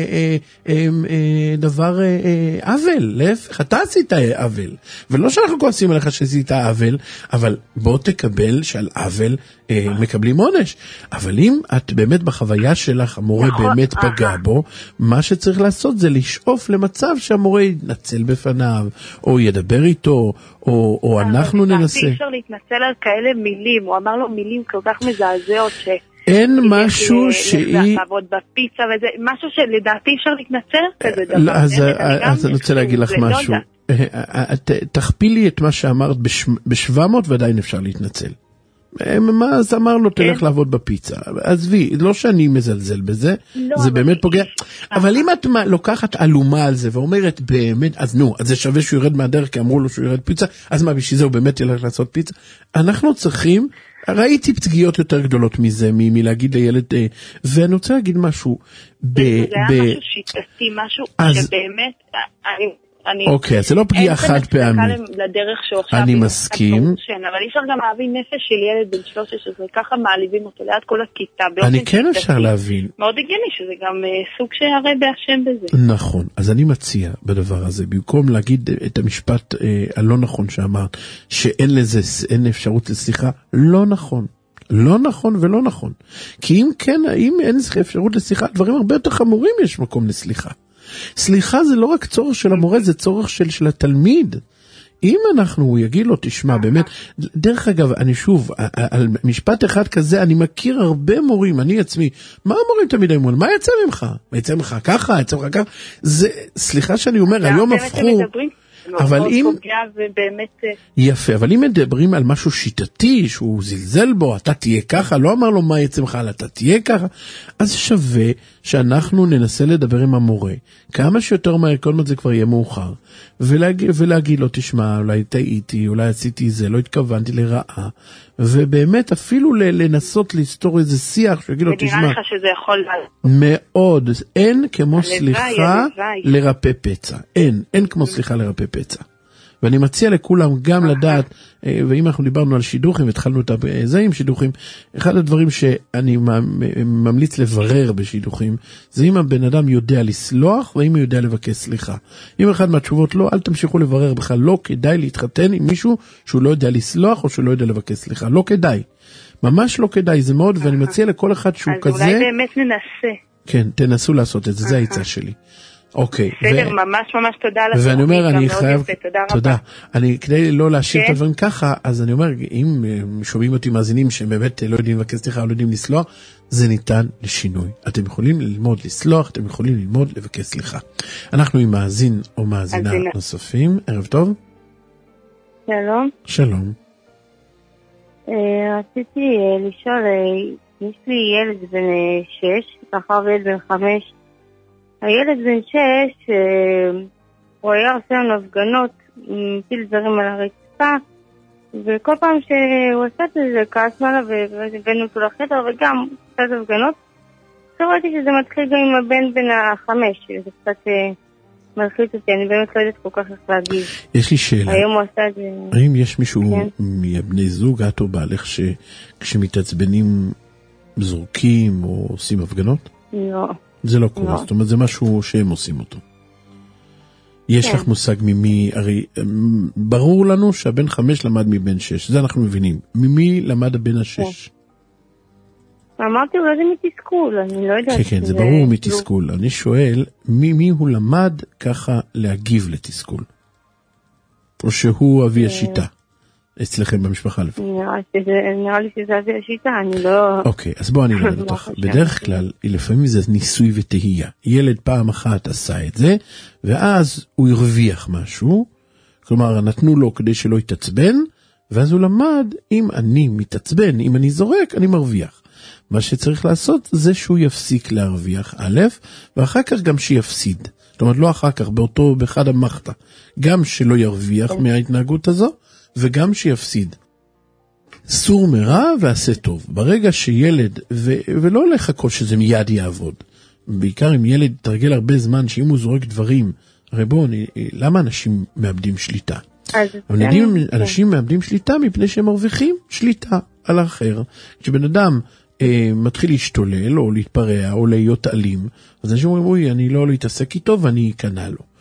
דבר עוול, להפך, אתה עשית עוול, ולא שאנחנו כועסים עליך שעשית עוול, אבל בוא תקבל שעל עוול מקבלים עונש, אבל אם את באמת בחוויה שלך, המורה באמת פגע בו, מה שצריך לעשות זה לשאוף למצב שהמורה יתנצל בפניו, או ידבר איתו, או אנחנו ננסה. אי אפשר להתנצל על כאלה מילים, הוא אמר לו מילים כל כך מזעזעות אין משהו שהיא... לעבוד בפיצה וזה, משהו שלדעתי אפשר להתנצל כזה דבר. אז אני רוצה להגיד לך משהו. תכפילי את מה שאמרת ב-700 ועדיין אפשר להתנצל. מה אז אמר לו תלך לעבוד בפיצה, עזבי, לא שאני מזלזל בזה, זה באמת פוגע, אבל אם את לוקחת אלומה על זה ואומרת באמת, אז נו, אז זה שווה שהוא ירד מהדרך כי אמרו לו שהוא ירד פיצה, אז מה בשביל זה הוא באמת ילך לעשות פיצה? אנחנו צריכים, ראיתי פגיעות יותר גדולות מזה, מלהגיד לילד, ואני רוצה להגיד משהו, זה היה משהו שיטתי, משהו שבאמת, אוקיי, אז זה לא פגיעה חד פעמי. אני מסכים. אבל אי אפשר גם להבין נפש של ילד בן 13, ככה מעליבים אותו ליד כל הכיתה. אני כן אפשר להבין. מאוד הגיוני שזה גם סוג שהרי באשם בזה. נכון, אז אני מציע בדבר הזה, במקום להגיד את המשפט הלא נכון שאמרת, שאין לזה, אין אפשרות לסליחה, לא נכון. לא נכון ולא נכון. כי אם כן, אם אין אפשרות לסליחה, דברים הרבה יותר חמורים יש מקום לסליחה. סליחה זה לא רק צורך של המורה, זה צורך של התלמיד. אם הוא יגיד לו, תשמע, באמת, דרך אגב, אני שוב, על משפט אחד כזה, אני מכיר הרבה מורים, אני עצמי, מה המורים תמיד אמרו? מה יצא ממך? יצא ממך ככה, יצא ממך ככה? זה, סליחה שאני אומר, היום הפכו, אבל אם, יפה, אבל אם מדברים על משהו שיטתי, שהוא זלזל בו, אתה תהיה ככה, לא אמר לו מה יצא ממך, אתה תהיה ככה, אז שווה שאנחנו ננסה לדבר עם המורה, כמה שיותר מהר, כל מה זה כבר יהיה מאוחר, ולהגיד לו, תשמע, אולי טעיתי, אולי עשיתי זה, לא התכוונתי לרעה, ובאמת אפילו לנסות לסתור איזה שיח, שיגיד לו, תשמע, ונראה לך שזה יכול מאוד, אין כמו סליחה לרפא פצע, אין כמו סליחה לרפא פצע. ואני מציע לכולם גם לדעת, ואם אנחנו דיברנו על שידוכים, התחלנו את זה עם שידוכים, אחד הדברים שאני ממליץ לברר בשידוכים, זה אם הבן אדם יודע לסלוח, ואם הוא יודע לבקש סליחה. אם אחד מהתשובות לא, אל תמשיכו לברר בכלל, לא כדאי להתחתן עם מישהו שהוא לא יודע לסלוח, או שהוא לא יודע לבקש סליחה, לא כדאי. ממש לא כדאי, זה מאוד, ואני מציע לכל אחד שהוא כזה. אז אולי באמת ננסה. כן, תנסו לעשות את זה, זה העצה שלי. אוקיי. בסדר, ממש תודה לך. ואני אומר, אני חייב, תודה. אני, כדי לא להשאיר את הדברים ככה, אז אני אומר, אם שומעים אותי מאזינים שהם באמת לא יודעים לבקש סליחה, לא יודעים לסלוח, זה ניתן לשינוי. אתם יכולים ללמוד לסלוח, אתם יכולים ללמוד לבקש סליחה. אנחנו עם מאזין או מאזינה נוספים. ערב טוב. שלום. שלום. רציתי לשאול, יש לי ילד בן 6, לאחר וילד בן 5, הילד בן 6, הוא היה עושה לנו הפגנות, מפיל דברים על הרצפה, וכל פעם שהוא עושה את זה, כעס מעלה והבאנו אותו לחדר, וגם קצת הפגנות. עכשיו ראיתי שזה מתחיל גם עם הבן בן 5, זה קצת מלחיץ אותי, אני באמת לא יודעת כל כך איך להגיב. יש לי שאלה. היום הוא עשה את זה. האם יש מישהו מבני זוג, את או בעלך, שכשמתעצבנים זורקים או עושים הפגנות? לא. זה לא קורה, זאת אומרת, זה משהו שהם עושים אותו. יש לך מושג ממי, הרי ברור לנו שהבן 5 למד מבן 6, זה אנחנו מבינים. ממי למד הבן 6? אמרתי, אולי זה מתסכול, אני לא יודעת. כן, זה ברור מתסכול. אני שואל, ממי הוא למד ככה להגיב לתסכול? או שהוא אבי השיטה? אצלכם במשפחה לפעמים. נראה לי שזה אבי השיטה, אני לא... אוקיי, אז בוא אני אלמד אותך. בדרך כלל, לפעמים זה ניסוי ותהייה. ילד פעם אחת עשה את זה, ואז הוא הרוויח משהו, כלומר, נתנו לו כדי שלא יתעצבן, ואז הוא למד, אם אני מתעצבן, אם אני זורק, אני מרוויח. מה שצריך לעשות זה שהוא יפסיק להרוויח א', ואחר כך גם שיפסיד. זאת אומרת, לא אחר כך, באחד המחתה. גם שלא ירוויח מההתנהגות הזו, וגם שיפסיד. סור מרע ועשה טוב. ברגע שילד, ולא לחכות שזה מיד יעבוד, בעיקר אם ילד תרגל הרבה זמן, שאם הוא זורק דברים, הרי בואו, למה אנשים מאבדים שליטה? אנשים מאבדים שליטה מפני שהם מרוויחים שליטה על האחר. כשבן אדם מתחיל להשתולל, או להתפרע, או להיות אלים, אז אנשים אומרים, אוי, אני לא להתעסק איתו, ואני אכנע לו.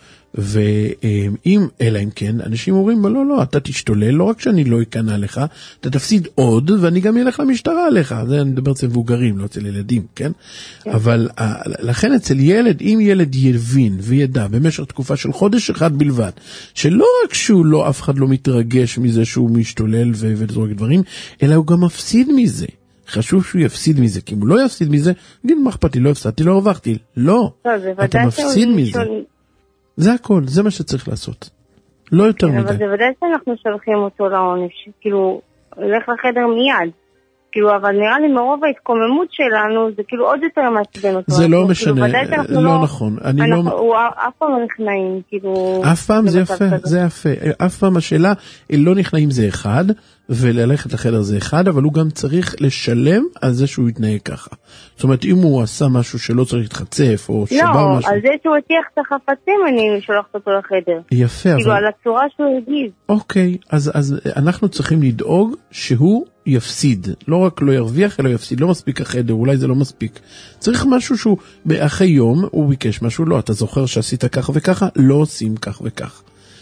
ואם, אלא אם כן, אנשים אומרים, לא, אתה תשתולל, לא רק שאני לא אכנע לך, אתה תפסיד עוד, ואני גם ילך למשטרה עליך. זה אני מדבר אצל מבוגרים, לא אצל ילדים, כן? אבל לכן אצל ילד, אם ילד יבין וידע במשך תקופה של חודש אחד בלבד, שלא רק שהוא לא, אף אחד לא מתרגש מזה שהוא משתולל וזורק דברים, אלא הוא גם מפסיד מזה. חשוב שהוא יפסיד מזה, כי אם הוא לא יפסיד מזה, נגיד מה אכפתי, לא הפסדתי, לא הרווחתי. לא, אתה מפסיד מזה. זה הכל, זה מה שצריך לעשות. לא יותר מדי. אבל זה ודאי שאנחנו שולחים אותו לעונש, כאילו, הולך לחדר מיד. כאילו, אבל נראה לי מרוב ההתקוממות שלנו, זה כאילו עוד יותר מעצבן אותו. זה לא משנה, לא נכון. הוא אף פעם לא נכנעים, כאילו... אף פעם זה יפה, זה יפה. אף פעם השאלה, לא נכנעים זה אחד, וללכת לחדר זה אחד, אבל הוא גם צריך לשלם על זה שהוא יתנהג ככה. זאת אומרת, אם הוא עשה משהו שלא צריך להתחצף, או שבר משהו... לא, על זה שהוא הטיח את החפצים, אני שולחת אותו לחדר. יפה, אבל... כאילו, על הצורה שהוא הגיב. אוקיי, אז אנחנו צריכים לדאוג שהוא יפסיד. לא רק לא ירוויח, אלא יפסיד. לא מספיק החדר, אולי זה לא מספיק. צריך משהו שהוא, אחרי יום, הוא ביקש משהו, לא, אתה זוכר שעשית ככה וככה, לא עושים כך וכך.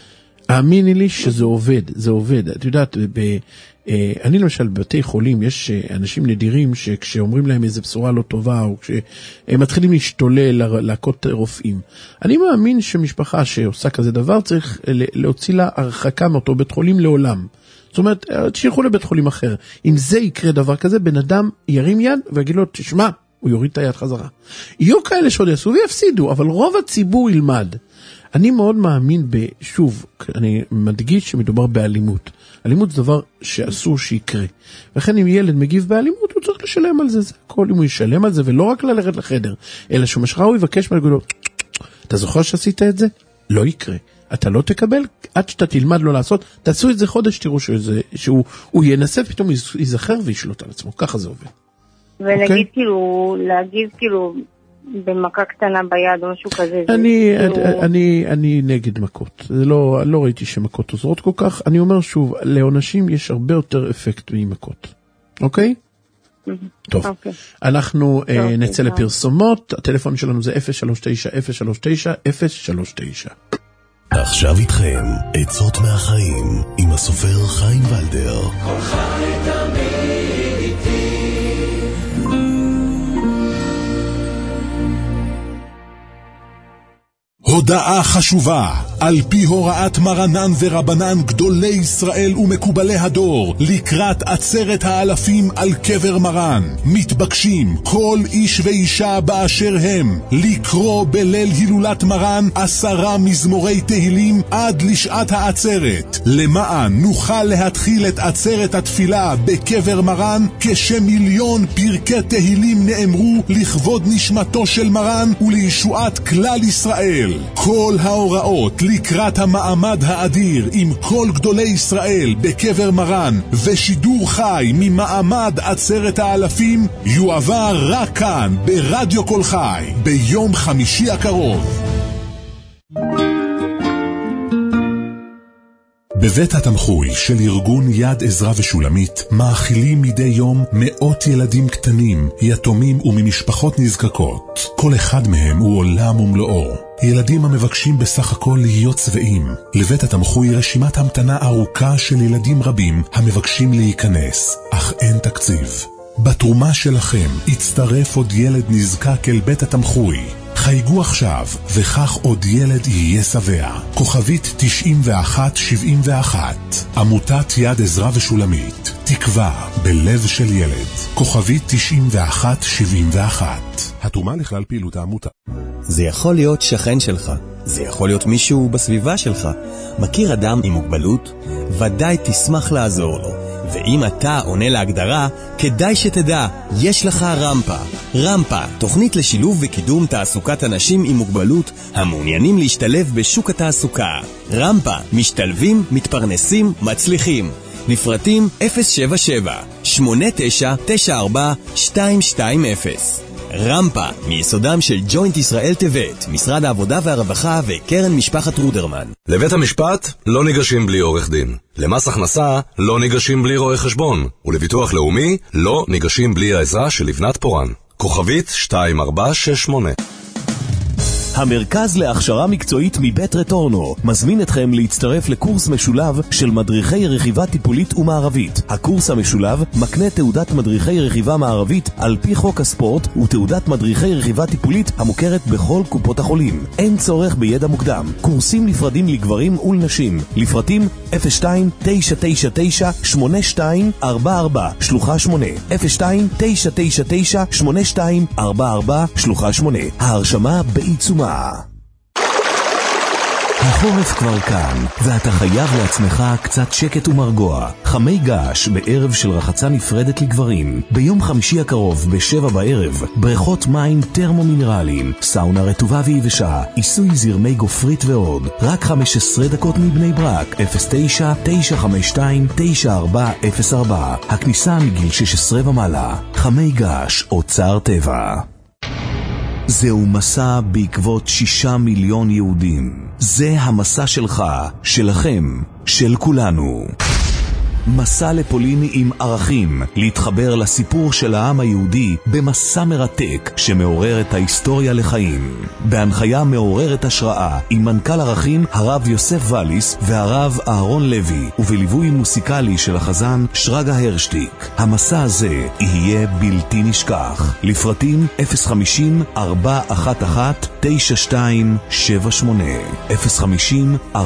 האמיני לי שזה עובד, זה עובד. את יודעת, אני למשל בבתי חולים, יש אנשים נדירים שכשאומרים להם איזו בשורה לא טובה, או כשהם מתחילים להשתולל, להכות רופאים. אני מאמין שמשפחה שעושה כזה דבר, צריך להוציא לה הרחקה מאותו בית חולים לעולם. זאת אומרת, שילכו לבית חולים אחר. אם זה יקרה דבר כזה, בן אדם ירים יד ויגיד לו, תשמע, הוא יוריד את היד חזרה. יהיו כאלה שעוד יעשו ויפסידו, אבל רוב הציבור ילמד. אני מאוד מאמין שוב, אני מדגיש שמדובר באלימות. אלימות זה דבר שאסור שיקרה. לכן אם ילד מגיב באלימות, הוא צריך לשלם על זה. זה הכל, אם הוא ישלם על זה, ולא רק ללכת לחדר, אלא שמשחרר הוא יבקש מה לו, אתה זוכר שעשית את זה? לא יקרה. אתה לא תקבל, עד שאתה תלמד לא לעשות, תעשו את זה חודש, תראו שהוא ינסה, פתאום ייזכר וישלוט על עצמו. ככה זה עובד. ונגיד כאילו, להגיב כאילו במכה קטנה ביד או משהו כזה. אני נגד מכות. לא ראיתי שמכות עוזרות כל כך. אני אומר שוב, לעונשים יש הרבה יותר אפקט ממכות. אוקיי? טוב. אנחנו נצא לפרסומות. הטלפון שלנו זה 039-039-039. עכשיו איתכם, עצות מהחיים, עם הסופר חיים ולדר. כל חי תמיד איתי. הודעה חשובה, על פי הוראת מרנן ורבנן גדולי ישראל ומקובלי הדור, לקראת עצרת האלפים על קבר מרן, מתבקשים כל איש ואישה באשר הם, לקרוא בליל הילולת מרן 10 מזמורי תהילים עד לשעת העצרת, למען נוכל להתחיל את עצרת התפילה בקבר מרן, כ1,000,000 פרקי תהילים נאמרו לכבוד נשמתו של מרן ולישועת כלל ישראל. כל ההוראות לקראת המעמד האדיר עם כל גדולי ישראל בקבר מרן ושידור חי ממעמד עצרת האלפים יועבר רק כאן ברדיו כל חי ביום חמישי הקרוב. בבית התמחוי של ארגון יד עזרא ושולמית מאכילים מדי יום מאות ילדים קטנים, יתומים וממשפחות נזקקות. כל אחד מהם הוא עולם ומלואו. ילדים המבקשים בסך הכל להיות צבעים. לבית התמחוי רשימת המתנה ארוכה של ילדים רבים המבקשים להיכנס, אך אין תקציב. בתרומה שלכם יצטרף עוד ילד נזקק אל בית התמחוי. חייגו עכשיו, וכך עוד ילד יהיה שבע. כוכבית 9171. עמותת יד עזרא ושולמית. תקווה בלב של ילד. כוכבית 9171. התרומה לכלל פעילות העמותה. זה יכול להיות שכן שלך. זה יכול להיות מישהו בסביבה שלך. מכיר אדם עם מוגבלות? ודאי תשמח לעזור לו. ואם אתה עונה להגדרה, כדאי שתדע, יש לך רמפה. רמפה, תוכנית לשילוב וקידום תעסוקת אנשים עם מוגבלות המעוניינים להשתלב בשוק התעסוקה. רמפה, משתלבים, מתפרנסים, מצליחים. לפרטים 077-8994-220. רמפה, מיסודם של ג'וינט ישראל טבת, משרד העבודה והרווחה וקרן משפחת רודרמן. לבית המשפט לא ניגשים בלי עורך דין. למס הכנסה לא ניגשים בלי רואה חשבון. ולביטוח לאומי לא ניגשים בלי העזרה של לבנת פורן. כוכבית 2468. המרכז להכשרה מקצועית מבית רטורנו מזמין אתכם להצטרף לקורס משולב של מדריכי רכיבה טיפולית ומערבית. הקורס המשולב מקנה תעודת מדריכי רכיבה מערבית על פי חוק הספורט ותעודת מדריכי רכיבה טיפולית המוכרת בכל קופות החולים. אין צורך בידע מוקדם. קורסים נפרדים לגברים ולנשים. לפרטים 02-999-8244 שלוחה 8 02-999-8244 שלוחה 8. ההרשמה בעיצומה. החורף כבר כאן, ואתה חייב לעצמך קצת שקט ומרגוע. חמי געש בערב של רחצה נפרדת לגברים. ביום חמישי הקרוב ב7 בערב, בריכות מים טרמומינרליים, סאונה רטובה ויבשה, עיסוי זרמי גופרית ועוד. רק 15 דקות מבני ברק, 09-952-9404. הכניסה מגיל 16 ומעלה. חמי געש, אוצר טבע. זהו מסע בעקבות 6 מיליון יהודים. זה המסע שלך, שלכם, של כולנו. מסע לפולין עם ערכים, להתחבר לסיפור של העם היהודי במסע מרתק שמעורר את ההיסטוריה לחיים. בהנחיה מעוררת השראה עם מנכ"ל ערכים הרב יוסף וליס והרב אהרון לוי, ובליווי מוסיקלי של החזן שרגא הרשטיק. המסע הזה יהיה בלתי נשכח. לפרטים 050-411-9278 050-411-9278.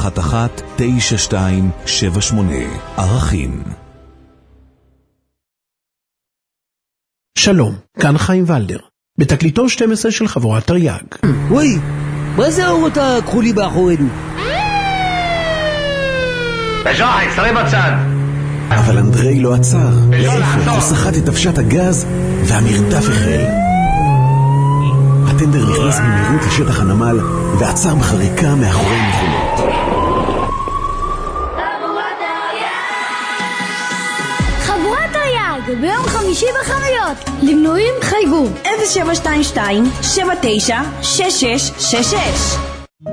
ערכים. שלום, כאן חיים ולדר, בתקליטו 12 של חבורת תרי"ג. וואי, מה זה האורות הכחולי באחורינו? בז'וח, הצטרי בצד. אבל אנדרי לא עצר. להפך, הוא סחט את תפשט הגז והמרדף החל. הטנדר נכנס במהירות לשטח הנמל ועצר בחריקה מאחורי מכונות. חבורת תרי"ג ביום חמישי בחנויות. למנויים חייגו 0722-796666.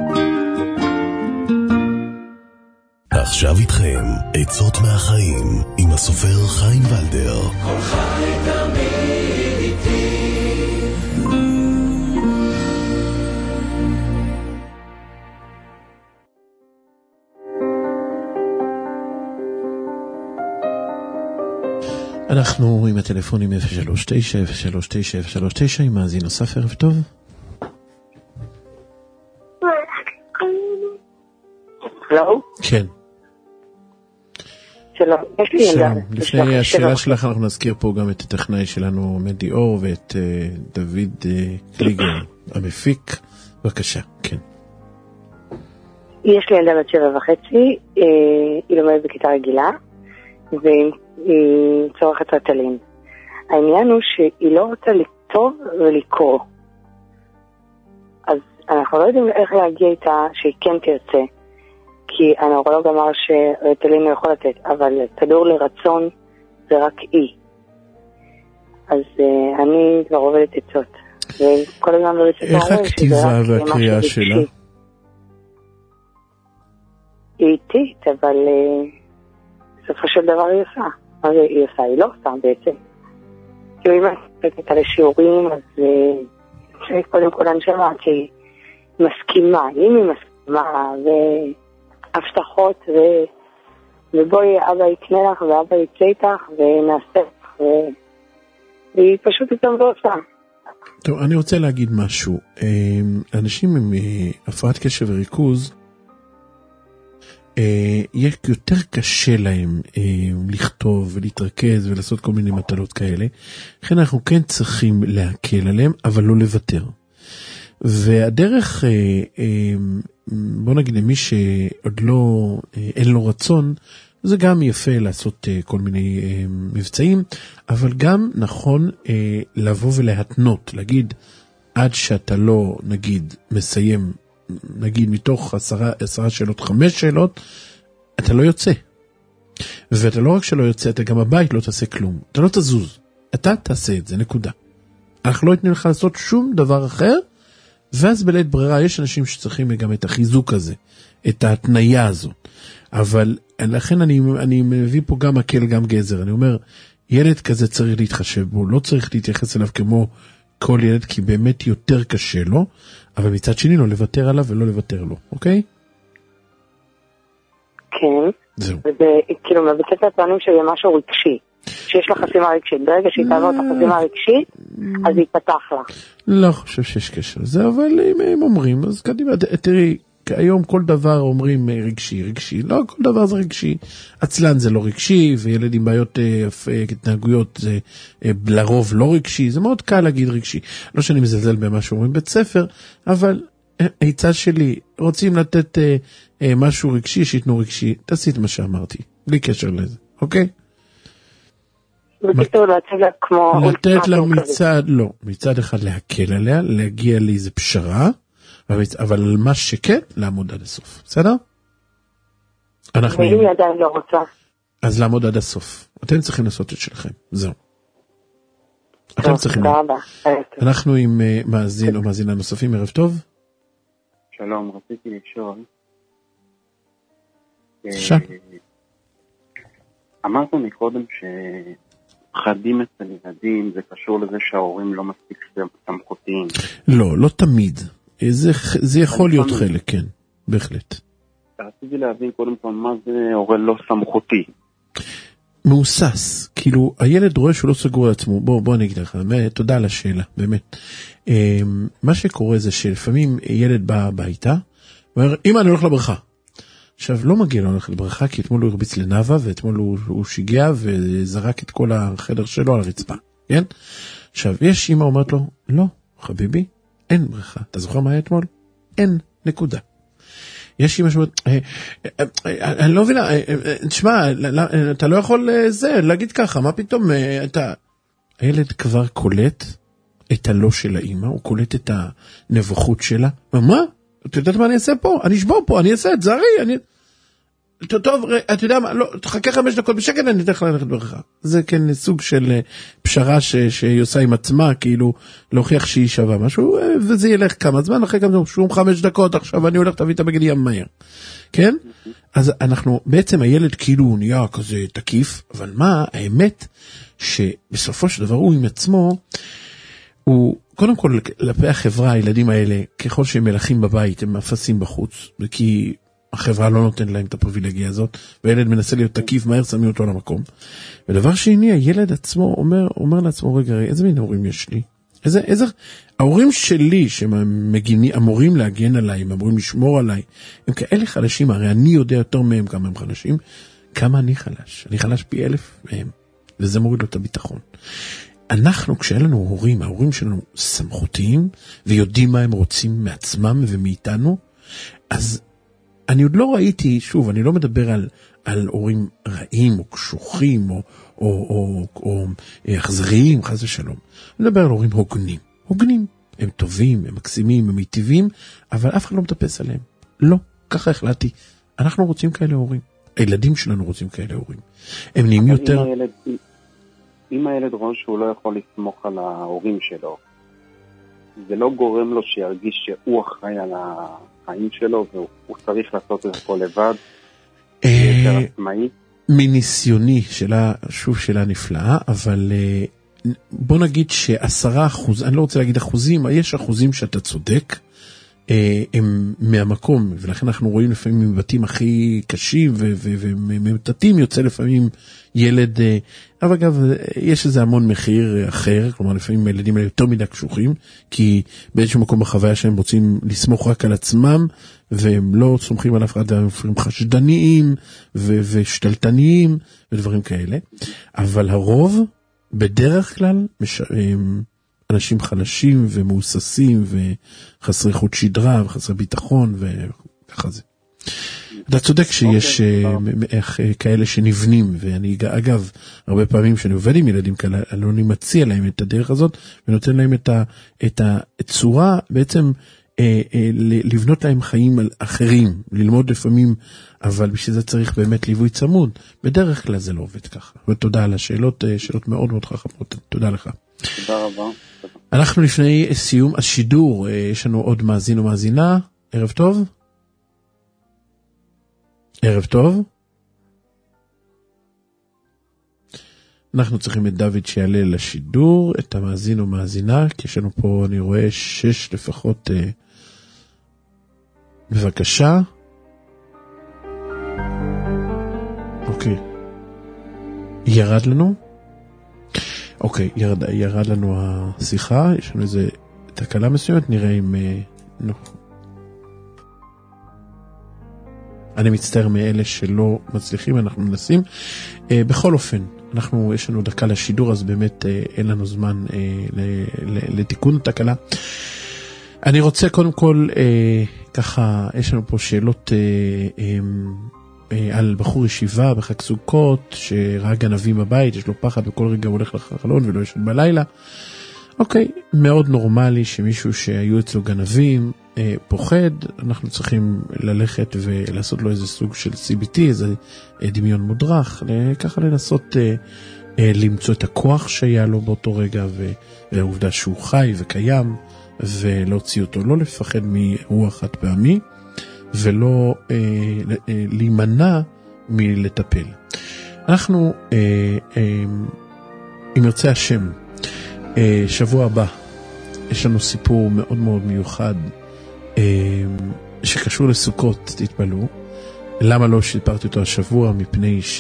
עכשיו איתכם עצות מהחיים עם הסופר חיים ולדר. כל חי תמיד איתי. אנחנו עם הטלפונים 039-039-039 עם מאזין נוסף. ערב טוב. לא? כן. שלום, יש לי ילדה. לפני השאלה שלך אנחנו נזכיר פה גם את הטכנאי שלנו מדי אור ואת דוד קליגר המפיק. בבקשה, כן. יש לי ילדה בת 7.5, היא לומדת בכיתה רגילה והיא צורכת רטלין. העניין הוא שהיא לא רוצה לכתוב ולקרוא, אז אנחנו לא יודעים איך להגיע איתה שהיא כן תרצה, כי הנוירולוג אמר שרטלין לא יכול לתת, אבל כדור לרצון זה רק אי. אז אני כבר עובדת עצות, וכל הזמן בבית ספר איך הכתיבה והקריאה שלה? היא איטית, אבל בסופו של דבר היא עושה. מה זה היא עושה? היא לא עושה בעצם. כי אם אני מסתכלת על השיעורים, אז קודם כל אני שמעת שהיא מסכימה. אם היא מסכימה והבטחות ובואי אבא יקנה לך ואבא יצא איתך ונעשה והיא פשוט איתם לא עושה. טוב, אני רוצה להגיד משהו. אנשים עם הפרעת קשב וריכוז, יהיה יותר קשה להם לכתוב ולהתרכז ולעשות כל מיני מטלות כאלה. לכן אנחנו כן צריכים להקל עליהם, אבל לא לוותר. והדרך, בוא נגיד למי שעוד לא, אין לו רצון, זה גם יפה לעשות כל מיני מבצעים, אבל גם נכון לבוא ולהתנות, להגיד עד שאתה לא נגיד מסיים, נגיד מתוך 10 שאלות 5 שאלות, אתה לא יוצא. ואתה לא רק שלא יוצא, אתה גם הבית לא תעשה כלום. אתה לא תזוז. אתה תעשה את זה, נקודה. אנחנו לא ניתן לך לעשות שום דבר אחר, ואז בלית ברירה יש אנשים שצריכים גם את החיזוק הזה, את ההתניה הזו. אבל לכן אני מביא פה גם מקל גם גזר. אני אומר, ילד כזה צריך להתחשב בו, לא צריך להתייחס אליו כמו כל ילד, כי באמת יותר קשה לו, אבל מצד שני לא לוותר עליו ולא לוותר לו, אוקיי? כן. זהו. כאילו מבצעת הטוענים שזה משהו רגשי, שיש לה חסימה רגשית. ברגע שהיא תעבור את החסימה הרגשית, אז היא פתח לה. לא חושב שיש קשר לזה, אבל אם הם אומרים, אז קדימה, תראי, היום כל דבר אומרים רגשי, לא כל דבר זה רגשי. עצלן זה לא רגשי, וילד עם בעיות התנהגויות זה לרוב לא רגשי, זה מאוד קל להגיד רגשי. לא שאני מזלזל במה שאומרים בית ספר, אבל היצע שלי, רוצים לתת משהו רגשי, שיתנו רגשי, תעשי את מה שאמרתי, בלי קשר לזה, אוקיי? בקיצור, להציג כמו... לתת לה מצד אחד להקל עליה, להגיע לאיזה פשרה, אבל על מה שכן, לעמוד עד הסוף, בסדר? ואם עדיין לא רוצה. אז לעמוד עד הסוף. אתם צריכים לעשות את שלכם, זהו. אתם צריכים. אנחנו עם מאזין או מאזינה נוספים, ערב טוב. שלום, רציתי לשאול. אמרת מקודם שפחדים אצל ילדים זה קשור לזה שההורים לא מספיק סמכותיים. לא תמיד. זה יכול להיות חלק, כן, בהחלט. רציתי להבין קודם כל מה זה הורה לא סמכותי. מאוסס, כאילו הילד רואה שהוא לא סגור על עצמו. בוא אני אגיד לך, תודה על השאלה, באמת. מה שקורה זה שלפעמים ילד בא הביתה, ואומר, אמא אני הולך לבריכה. עכשיו לא מגיע לו הולך לבריכה, כי אתמול הוא הרביץ לנאווה, ואתמול הוא שיגע וזרק את כל החדר שלו על הרצפה, כן? עכשיו יש אמא אומרת לו, לא, חביבי, אין בריכה. אתה זוכר מה היה אתמול? אין, נקודה. יש אמא שאומרת, אני לא מבינה, תשמע, אתה לא יכול להגיד ככה, מה פתאום, הילד כבר קולט את הלא של האמא, הוא קולט את הנבוכות שלה, ומה? אתה יודעת מה אני אעשה פה? אני אשבור פה, אני אעשה את זרי, טוב, אתה יודע מה, לא, תחכה 5 דקות בשקט, אני אתן לך ללכת בריכה. זה כן סוג של פשרה שהיא עושה עם עצמה, כאילו להוכיח שהיא שווה משהו, וזה ילך כמה זמן, אחרי כמה שום 5 דקות, עכשיו אני הולך תביא את הבגד ים מהר. כן? אז אנחנו, בעצם הילד כאילו הוא נהיה כזה תקיף, אבל מה, האמת שבסופו של דבר הוא עם עצמו, הוא קודם כל כלפי החברה, הילדים האלה, ככל שהם מלכים בבית, הם מפסים בחוץ, כי החברה לא נותן להם את הפריבילגיה הזאת, והילד מנסה להיות תקיף מהר, שמים אותו למקום. ודבר שני, הילד עצמו אומר לעצמו, רגע, איזה מין הורים יש לי? ההורים שלי שאמורים להגן עליי, הם אמורים לשמור עליי, הם כאלה חלשים, הרי אני יודע יותר מהם כמה הם חלשים, כמה אני חלש. אני חלש פי 1000 מהם, וזה מוריד לו את הביטחון. אנחנו, כשהיה לנו הורים, ההורים שלנו סמכותיים, ויודעים מה הם רוצים מעצמם ומאיתנו, אז אני עוד לא ראיתי, שוב, אני לא מדבר על הורים רעים, או קשוחים, או אכזריים, חס ושלום. אני מדבר על הורים הוגנים. הוגנים, הם טובים, הם מקסימים, הם מיטיבים, אבל אף אחד לא מטפס עליהם. לא, ככה החלטתי. אנחנו רוצים כאלה הורים. הילדים שלנו רוצים כאלה הורים. הם נהיים יותר... אם הילד רואה שהוא לא יכול לסמוך על ההורים שלו, זה לא גורם לו שירגיש שהוא אחראי על החיים שלו, והוא צריך לעשות את זה כל לבד, יותר עצמאי. מניסיוני, שאלה נפלאה, אבל בוא נגיד ש10%, אני לא רוצה להגיד אחוזים, יש אחוזים שאתה צודק, הם מהמקום, ולכן אנחנו רואים לפעמים מבתים הכי קשים וממתתים, יוצא לפעמים ילד, אבל אגב, יש איזה המון מחיר אחר, כלומר לפעמים הילדים האלה יותר מדי קשוחים, כי באיזשהו מקום בחוויה שהם רוצים לסמוך רק על עצמם, והם לא סומכים על אף אחד, והם חשדניים ושתלטניים ודברים כאלה, אבל הרוב בדרך כלל אנשים חלשים ומאוססים וחסרי חוט שדרה וחסרי ביטחון וככה זה. אתה צודק שיש כאלה שנבנים, ואני אגב הרבה פעמים שאני עובד עם ילדים כאלה, אני מציע להם את הדרך הזאת ונותן להם את הצורה בעצם לבנות להם חיים אחרים, ללמוד לפעמים, אבל בשביל זה צריך באמת ליווי צמוד. בדרך כלל זה לא עובד ככה. ותודה על השאלות, שאלות מאוד מאוד חכמות. תודה לך. תודה רבה. אנחנו לפני סיום השידור, יש לנו עוד מאזין ומאזינה. ערב טוב. ערב טוב. אנחנו צריכים את דוד שיעלה לשידור, את המאזין או מאזינה, כי יש לנו פה, אני רואה 6 לפחות. בבקשה. אוקיי. ירד לנו? אוקיי, ירד לנו השיחה, יש לנו איזה תקלה מסוימת, נראה אם... אני מצטער מאלה שלא מצליחים, אנחנו מנסים. בכל אופן, יש לנו דקה לשידור, אז באמת אין לנו זמן לתיקון התקלה. אני רוצה קודם כל, ככה, יש לנו פה שאלות על בחור ישיבה בחג סוכות, שראה גנבים בבית, יש לו פחד וכל רגע הוא הולך לחלון ולא ישן בלילה. אוקיי, מאוד נורמלי שמישהו שהיו אצלו גנבים פוחד, אנחנו צריכים ללכת ולעשות לו איזה סוג של CBT, איזה דמיון מודרך, ככה לנסות למצוא את הכוח שהיה לו באותו רגע, והעובדה שהוא חי וקיים, ולהוציא אותו, לא לפחד מרוח חד פעמי, ולא להימנע מלטפל. אנחנו, אם ירצה השם, שבוע הבא, יש לנו סיפור מאוד מאוד מיוחד, שקשור לסוכות, תתפלאו. למה לא שיפרתי אותו השבוע? מפני ש...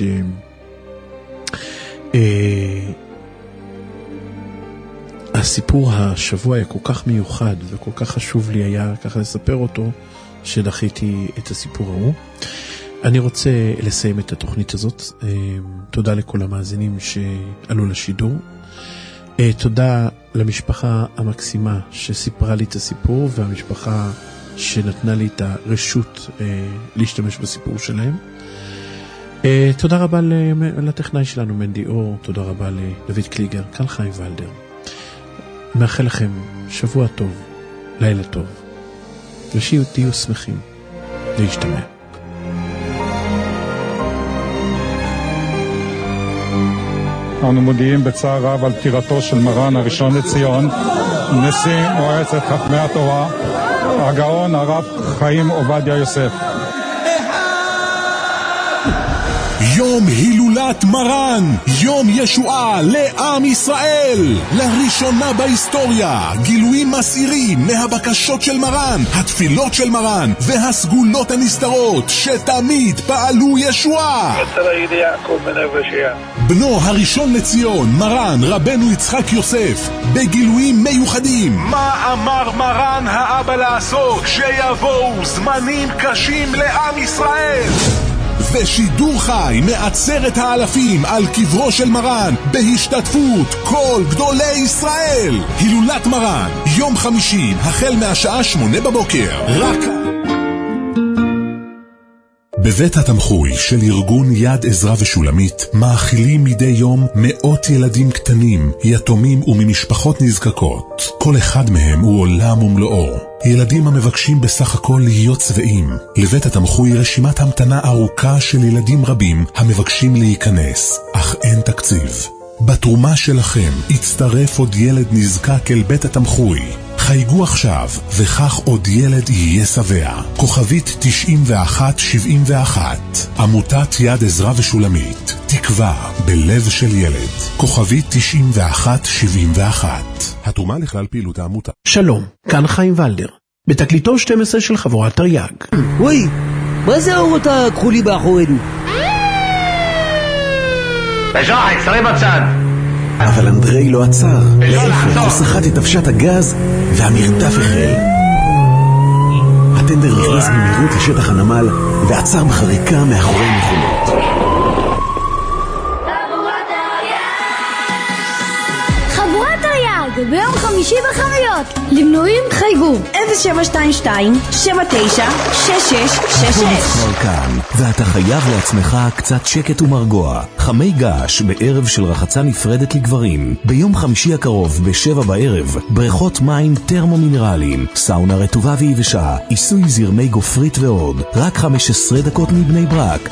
הסיפור השבוע היה כל כך מיוחד וכל כך חשוב לי היה ככה לספר אותו, שדחיתי את הסיפור ההוא. אני רוצה לסיים את התוכנית הזאת. תודה לכל המאזינים שעלו לשידור. תודה למשפחה המקסימה שסיפרה לי את הסיפור, והמשפחה שנתנה לי את הרשות להשתמש בסיפור שלהם. תודה רבה לטכנאי שלנו מנדי אור, תודה רבה לדוד קליגר, כאן חיים ולדר. מאחל לכם שבוע טוב, לילה טוב, ושתהיו שמחים. להשתמע. אנו מודיעים בצער רב על פטירתו של מרן הראשון לציון, נשיא מועצת חכמי התורה, הגאון הרב חיים עובדיה יוסף. יום הילולת מרן, יום ישועה לעם ישראל. לראשונה בהיסטוריה, גילויים מסעירים מהבקשות של מרן, התפילות של מרן והסגולות הנסתרות שתמיד פעלו ישועה. בנו הראשון לציון, מרן רבנו יצחק יוסף, בגילויים מיוחדים. מה אמר מרן האבא לעשות כשיבואו זמנים קשים לעם ישראל? ושידור חי מעצרת האלפים על קברו של מרן בהשתתפות כל גדולי ישראל. הילולת מרן, יום חמישי, החל מהשעה 8 בבוקר. רק בבית התמחוי של ארגון יד עזרא ושולמית מאכילים מדי יום מאות ילדים קטנים, יתומים וממשפחות נזקקות. כל אחד מהם הוא עולם ומלואו. ילדים המבקשים בסך הכל להיות צבעים. לבית התמחוי רשימת המתנה ארוכה של ילדים רבים המבקשים להיכנס, אך אין תקציב. בתרומה שלכם יצטרף עוד ילד נזקק אל בית התמחוי. חייגו עכשיו, וכך עוד ילד יהיה שבע. כוכבית 9171. עמותת יד עזרא ושולמית. תקווה בלב של ילד. כוכבית 9171. התרומה לכלל פעילות העמותה. שלום, כאן חיים ולדר. בתקליטו 12 של חבורת תרי"ג. וואי, מה זה האורות הכחולים באחורינו? בז'וחי, צרי בצד. אבל אנדרי לא עצר. להפך, הוא סחט את אבשת הגז והמרדף החל. הטנדר נכנס במהירות לשטח הנמל ועצר בחריקה מאחורי מכונות. חבורת תרי"ג ביום חמישי בחנויות. למנויים חייגו 0722-79-6666. כבר כאן, ואתה חייב לעצמך קצת שקט ומרגוע. חמי געש בערב של רחצה נפרדת לגברים. ביום חמישי הקרוב ב7 בערב, בריכות מים טרמו-מינרליים, סאונה רטובה ויבשה, עיסוי זרמי גופרית ועוד. רק 15 דקות מבני ברק,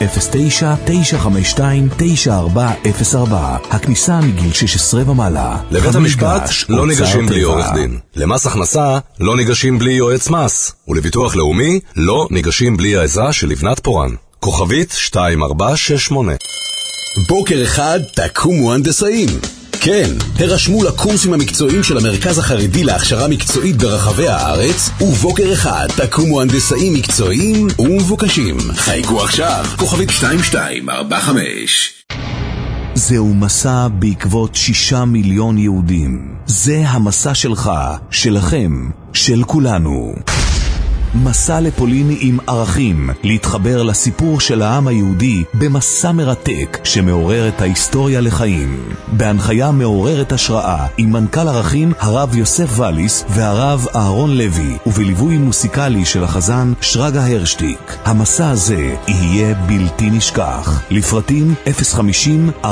09-952-9404. הכניסה מגיל 16 ומעלה. לבית המשפט לא ניגשים בלי עורך דין. למס הכנסה לא ניגשים בלי יועץ מס. ולביטוח לאומי לא ניגשים בלי העזרה של לבנת פורן. כוכבית 2468. בוקר אחד תקומו הנדסאים. כן, הרשמו לקורסים המקצועיים של המרכז החרדי להכשרה מקצועית ברחבי הארץ, ובוקר אחד תקומו הנדסאים מקצועיים ומבוקשים. חייגו עכשיו, כוכבית 2245. זהו מסע בעקבות 6 מיליון יהודים. זה המסע שלך, שלכם, של כולנו. מסע לפולין עם ערכים, להתחבר לסיפור של העם היהודי במסע מרתק שמעורר את ההיסטוריה לחיים. בהנחיה מעוררת השראה עם מנכ"ל ערכים הרב יוסף וליס והרב אהרון לוי, ובליווי מוסיקלי של החזן שרגא הרשטיק. המסע הזה יהיה בלתי נשכח. לפרטים 050-411-9278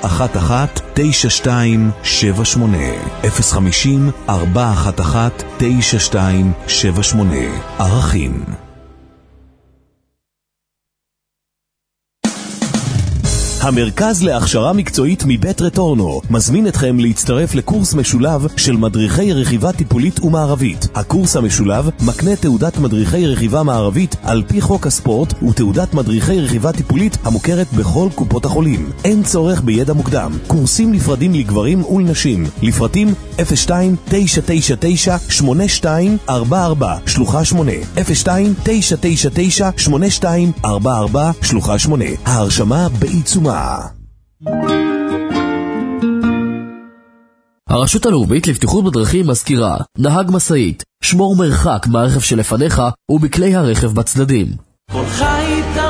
050-411-9278. ערכים. המרכז להכשרה מקצועית מבית רטורנו מזמין אתכם להצטרף לקורס משולב של מדריכי רכיבה טיפולית ומערבית. הקורס המשולב מקנה תעודת מדריכי רכיבה מערבית על פי חוק הספורט ותעודת מדריכי רכיבה טיפולית המוכרת בכל קופות החולים. אין צורך בידע מוקדם. קורסים נפרדים לגברים ולנשים. לפרטים 02-999-8244 שלוחה 8 02-999-8244 שלוחה 8. ההרשמה בעיצומה. הרשות הלאומית לבטיחות בדרכים מזכירה: נהג משאית, שמור מרחק מהרכב שלפניך ובכלי הרכב בצדדים. כל חי